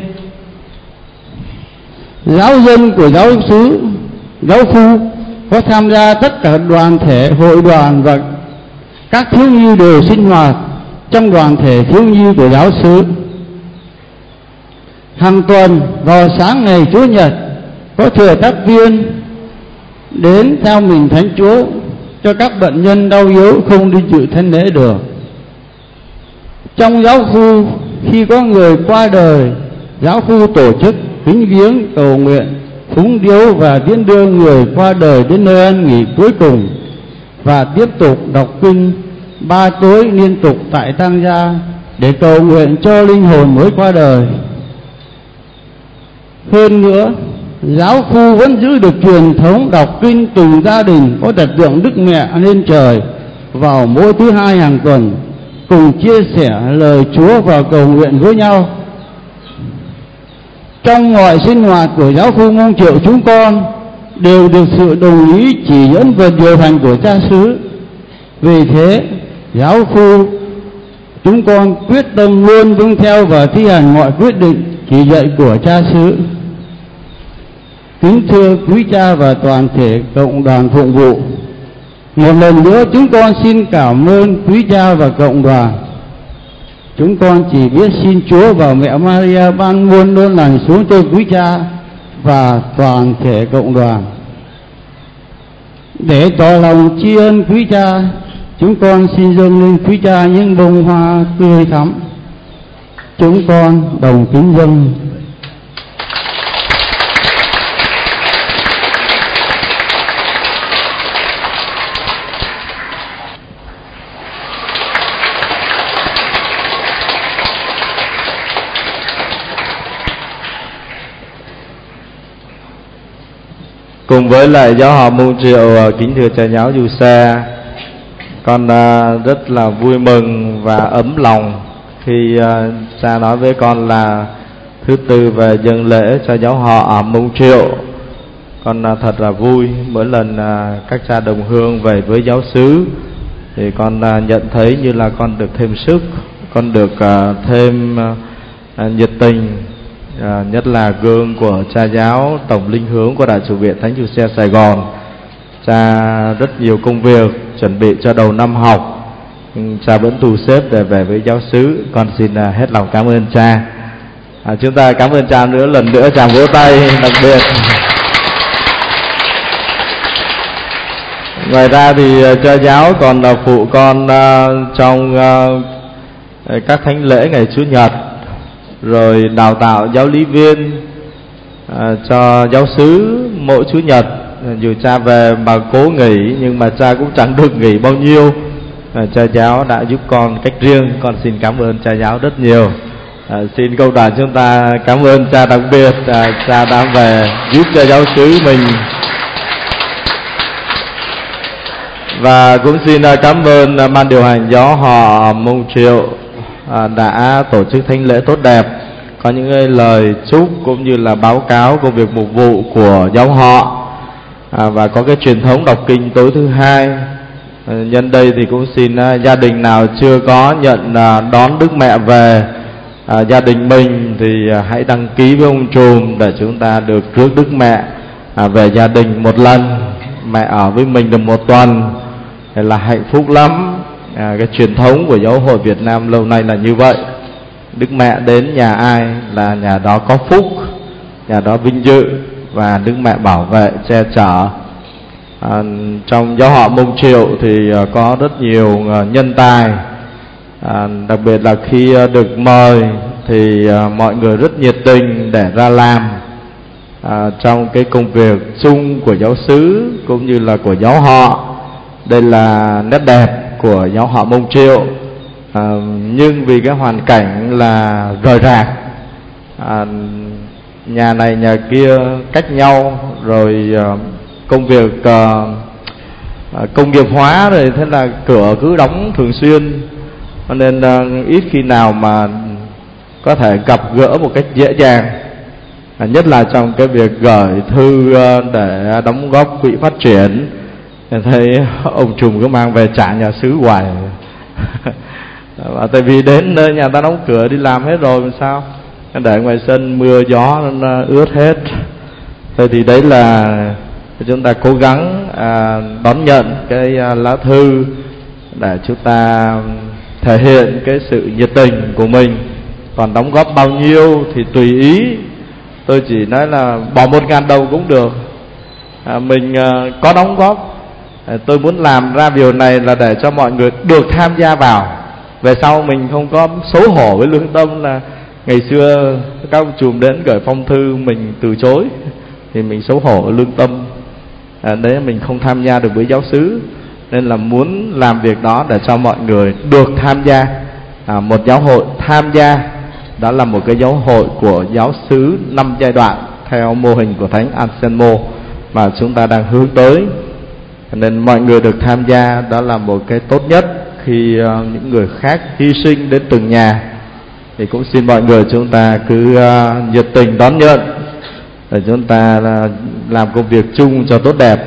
Giáo dân của giáo xứ, giáo phu có tham gia tất cả đoàn thể, hội đoàn và các thiếu nhi đều sinh hoạt trong đoàn thể thiếu nhi của giáo xứ. Hàng tuần vào sáng ngày Chủ nhật có thừa tác viên đến theo mình thánh Chúa cho các bệnh nhân đau yếu không đi dự thánh lễ được. Trong giáo phu, khi có người qua đời, giáo phu tổ chức kính viếng, cầu nguyện, phúng điếu và tiễn đưa người qua đời đến nơi an nghỉ cuối cùng, và tiếp tục đọc kinh ba tối liên tục tại tang gia để cầu nguyện cho linh hồn mới qua đời. Hơn nữa, giáo phu vẫn giữ được truyền thống đọc kinh từng gia đình có đặt tượng Đức Mẹ lên trời vào mỗi thứ hai hàng tuần, cùng chia sẻ lời Chúa và cầu nguyện với nhau. Trong mọi sinh hoạt của giáo phu Mông Triệu chúng con đều được sự đồng ý chỉ dẫn và điều hành của cha xứ. Vì thế, giáo phu chúng con quyết tâm luôn vâng theo và thi hành mọi quyết định chỉ dạy của cha xứ. Kính thưa quý cha và toàn thể cộng đoàn phụng vụ, một lần nữa chúng con xin cảm ơn quý cha và cộng đoàn. Chúng con chỉ biết xin Chúa và Mẹ Maria ban muôn ơn lành xuống cho quý cha và toàn thể cộng đoàn. Để tỏ lòng tri ân quý cha, chúng con xin dâng lên quý cha những bông hoa tươi thắm. Chúng con đồng kính dâng. Cùng với lại giáo họ Mông Triệu, kính thưa cha giáo Du Xe, con rất là vui mừng và ấm lòng khi cha nói với con là thứ tư về dâng lễ cho giáo họ Mông Triệu. Con thật là vui mỗi lần các cha đồng hương về với giáo xứ thì con nhận thấy như là con được thêm sức, con được thêm nhiệt tình. À, nhất là gương của cha giáo tổng linh hướng của Đại chủng viện Thánh Du Xe Sài Gòn. Cha rất nhiều công việc chuẩn bị cho đầu năm học cha vẫn thu xếp để về với giáo xứ. Con xin uh, hết lòng cảm ơn cha. À, chúng ta cảm ơn cha nữa, lần nữa chàng vỗ tay đặc biệt. Ngoài ra thì uh, cha giáo còn uh, phụ con uh, trong uh, các thánh lễ ngày Chủ nhật, rồi đào tạo giáo lý viên uh, cho giáo xứ mỗi Chủ nhật. Dù cha về mà cố nghỉ nhưng mà cha cũng chẳng được nghỉ bao nhiêu. À, cha giáo đã giúp con cách riêng, con xin cảm ơn cha giáo rất nhiều. À, xin công đoàn chúng ta cảm ơn cha đặc biệt. À, cha đã về giúp cho giáo xứ mình. Và cũng xin cảm ơn ban điều hành giáo họ Mông Triệu à, đã tổ chức thánh lễ tốt đẹp. Có những lời chúc cũng như là báo cáo công việc mục vụ của giáo họ. À, và có cái truyền thống đọc kinh tối thứ hai. À, nhân đây thì cũng xin à, gia đình nào chưa có nhận à, đón Đức Mẹ về à, gia đình mình thì à, hãy đăng ký với ông Trùm để chúng ta được rước Đức Mẹ à, về gia đình một lần. Mẹ ở với mình được một tuần là hạnh phúc lắm. À, cái truyền thống của giáo hội Việt Nam lâu nay là như vậy. Đức Mẹ đến nhà ai là nhà đó có phúc, nhà đó vinh dự, và Đức Mẹ bảo vệ, che chở. À, trong giáo họ Mông Triệu thì uh, có rất nhiều uh, nhân tài. À, đặc biệt là khi uh, được mời thì uh, mọi người rất nhiệt tình để ra làm à, trong cái công việc chung của giáo xứ cũng như là của giáo họ. Đây là nét đẹp của giáo họ Mông Triệu. À, nhưng vì cái hoàn cảnh là rời rạc, à, nhà này nhà kia cách nhau, rồi uh, công việc uh, uh, công nghiệp hóa, rồi thế là cửa cứ đóng thường xuyên, cho nên uh, ít khi nào mà có thể gặp gỡ một cách dễ dàng. À, nhất là trong cái việc gửi thư uh, để đóng góp quỹ phát triển, thấy ông Trùm cứ mang về trả nhà xứ hoài. Và tại vì đến nhà ta đóng cửa đi làm hết rồi làm sao, để ngoài sân mưa gió nó ướt hết. Thế thì đấy là chúng ta cố gắng à, đón nhận cái à, lá thư để chúng ta thể hiện cái sự nhiệt tình của mình. Còn đóng góp bao nhiêu thì tùy ý. Tôi chỉ nói là bỏ một ngàn đồng cũng được. à, Mình à, có đóng góp. à, Tôi muốn làm ra điều này là để cho mọi người được tham gia vào. Về sau mình không có xấu hổ với lương tâm là ngày xưa các ông Trùm đến gửi phong thư mình từ chối thì mình xấu hổ ở lương tâm. à, Đấy mình không tham gia được với giáo xứ. Nên là muốn làm việc đó để cho mọi người được tham gia. à, Một giáo hội tham gia, đó là một cái giáo hội của giáo xứ năm giai đoạn theo mô hình của Thánh Anselmo mà chúng ta đang hướng tới. Nên mọi người được tham gia, đó là một cái tốt nhất. Khi uh, những người khác hy sinh đến từng nhà thì cũng xin mọi người chúng ta cứ uh, nhiệt tình đón nhận để chúng ta uh, làm công việc chung cho tốt đẹp.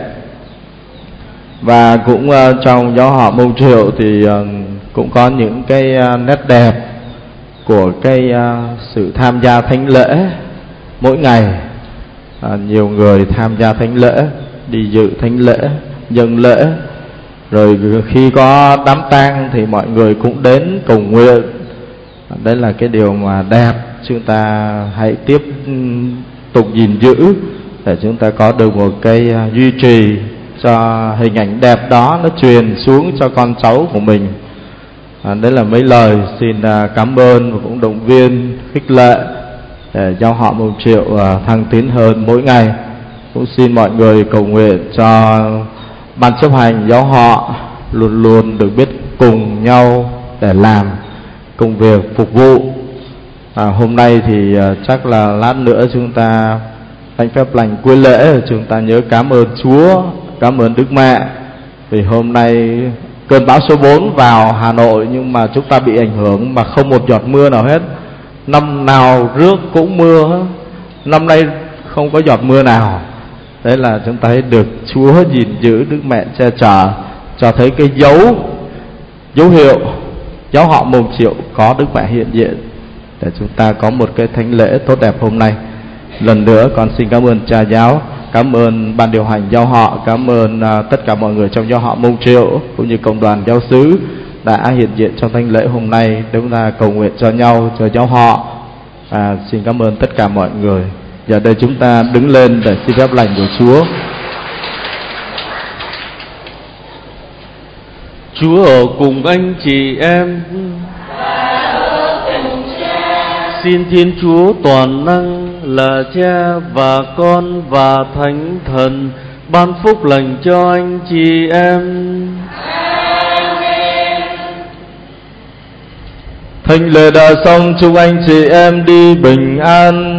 Và cũng uh, trong giáo họ Mông Triệu thì uh, cũng có những cái uh, nét đẹp của cái uh, sự tham gia thánh lễ mỗi ngày. uh, Nhiều người tham gia thánh lễ, đi dự thánh lễ, dâng lễ. Rồi khi có đám tang thì mọi người cũng đến cầu nguyện. Đấy là cái điều mà đẹp. Chúng ta hãy tiếp tục gìn giữ để chúng ta có được một cái duy trì cho hình ảnh đẹp đó nó truyền xuống cho con cháu của mình. à, Đấy là mấy lời xin cảm ơn và cũng động viên khích lệ để giáo họ Mông Triệu thăng tiến hơn mỗi ngày. Cũng xin mọi người cầu nguyện cho ban chấp hành giáo họ luôn luôn được biết cùng nhau để làm công việc phục vụ. à, Hôm nay thì uh, chắc là lát nữa chúng ta thánh phép lành cuối lễ, chúng ta nhớ cảm ơn Chúa, cảm ơn Đức Mẹ. Vì hôm nay cơn bão số bốn vào Hà Nội nhưng mà chúng ta bị ảnh hưởng mà không một giọt mưa nào hết. Năm nào rước cũng mưa, năm nay không có giọt mưa nào. Đấy là chúng ta thấy được Chúa gìn giữ, Đức Mẹ che chở, cho thấy cái dấu dấu hiệu giáo họ Mông Triệu có Đức Mẹ hiện diện để chúng ta có một cái thánh lễ tốt đẹp hôm nay. Lần nữa con xin cảm ơn cha giáo, cảm ơn ban điều hành giáo họ, cảm ơn uh, tất cả mọi người trong giáo họ Mông Triệu cũng như cộng đoàn giáo xứ đã hiện diện trong thánh lễ hôm nay, để chúng ta cầu nguyện cho nhau, cho giáo họ. À, xin cảm ơn tất cả mọi người. Giờ đây chúng ta đứng lên để xin phép lành của Chúa. Chúa ở cùng anh chị em. Xin Thiên Chúa toàn năng là Cha và Con và Thánh Thần ban phúc lành cho anh chị em. Thánh lễ đã xong, chúc anh chị em đi bình an.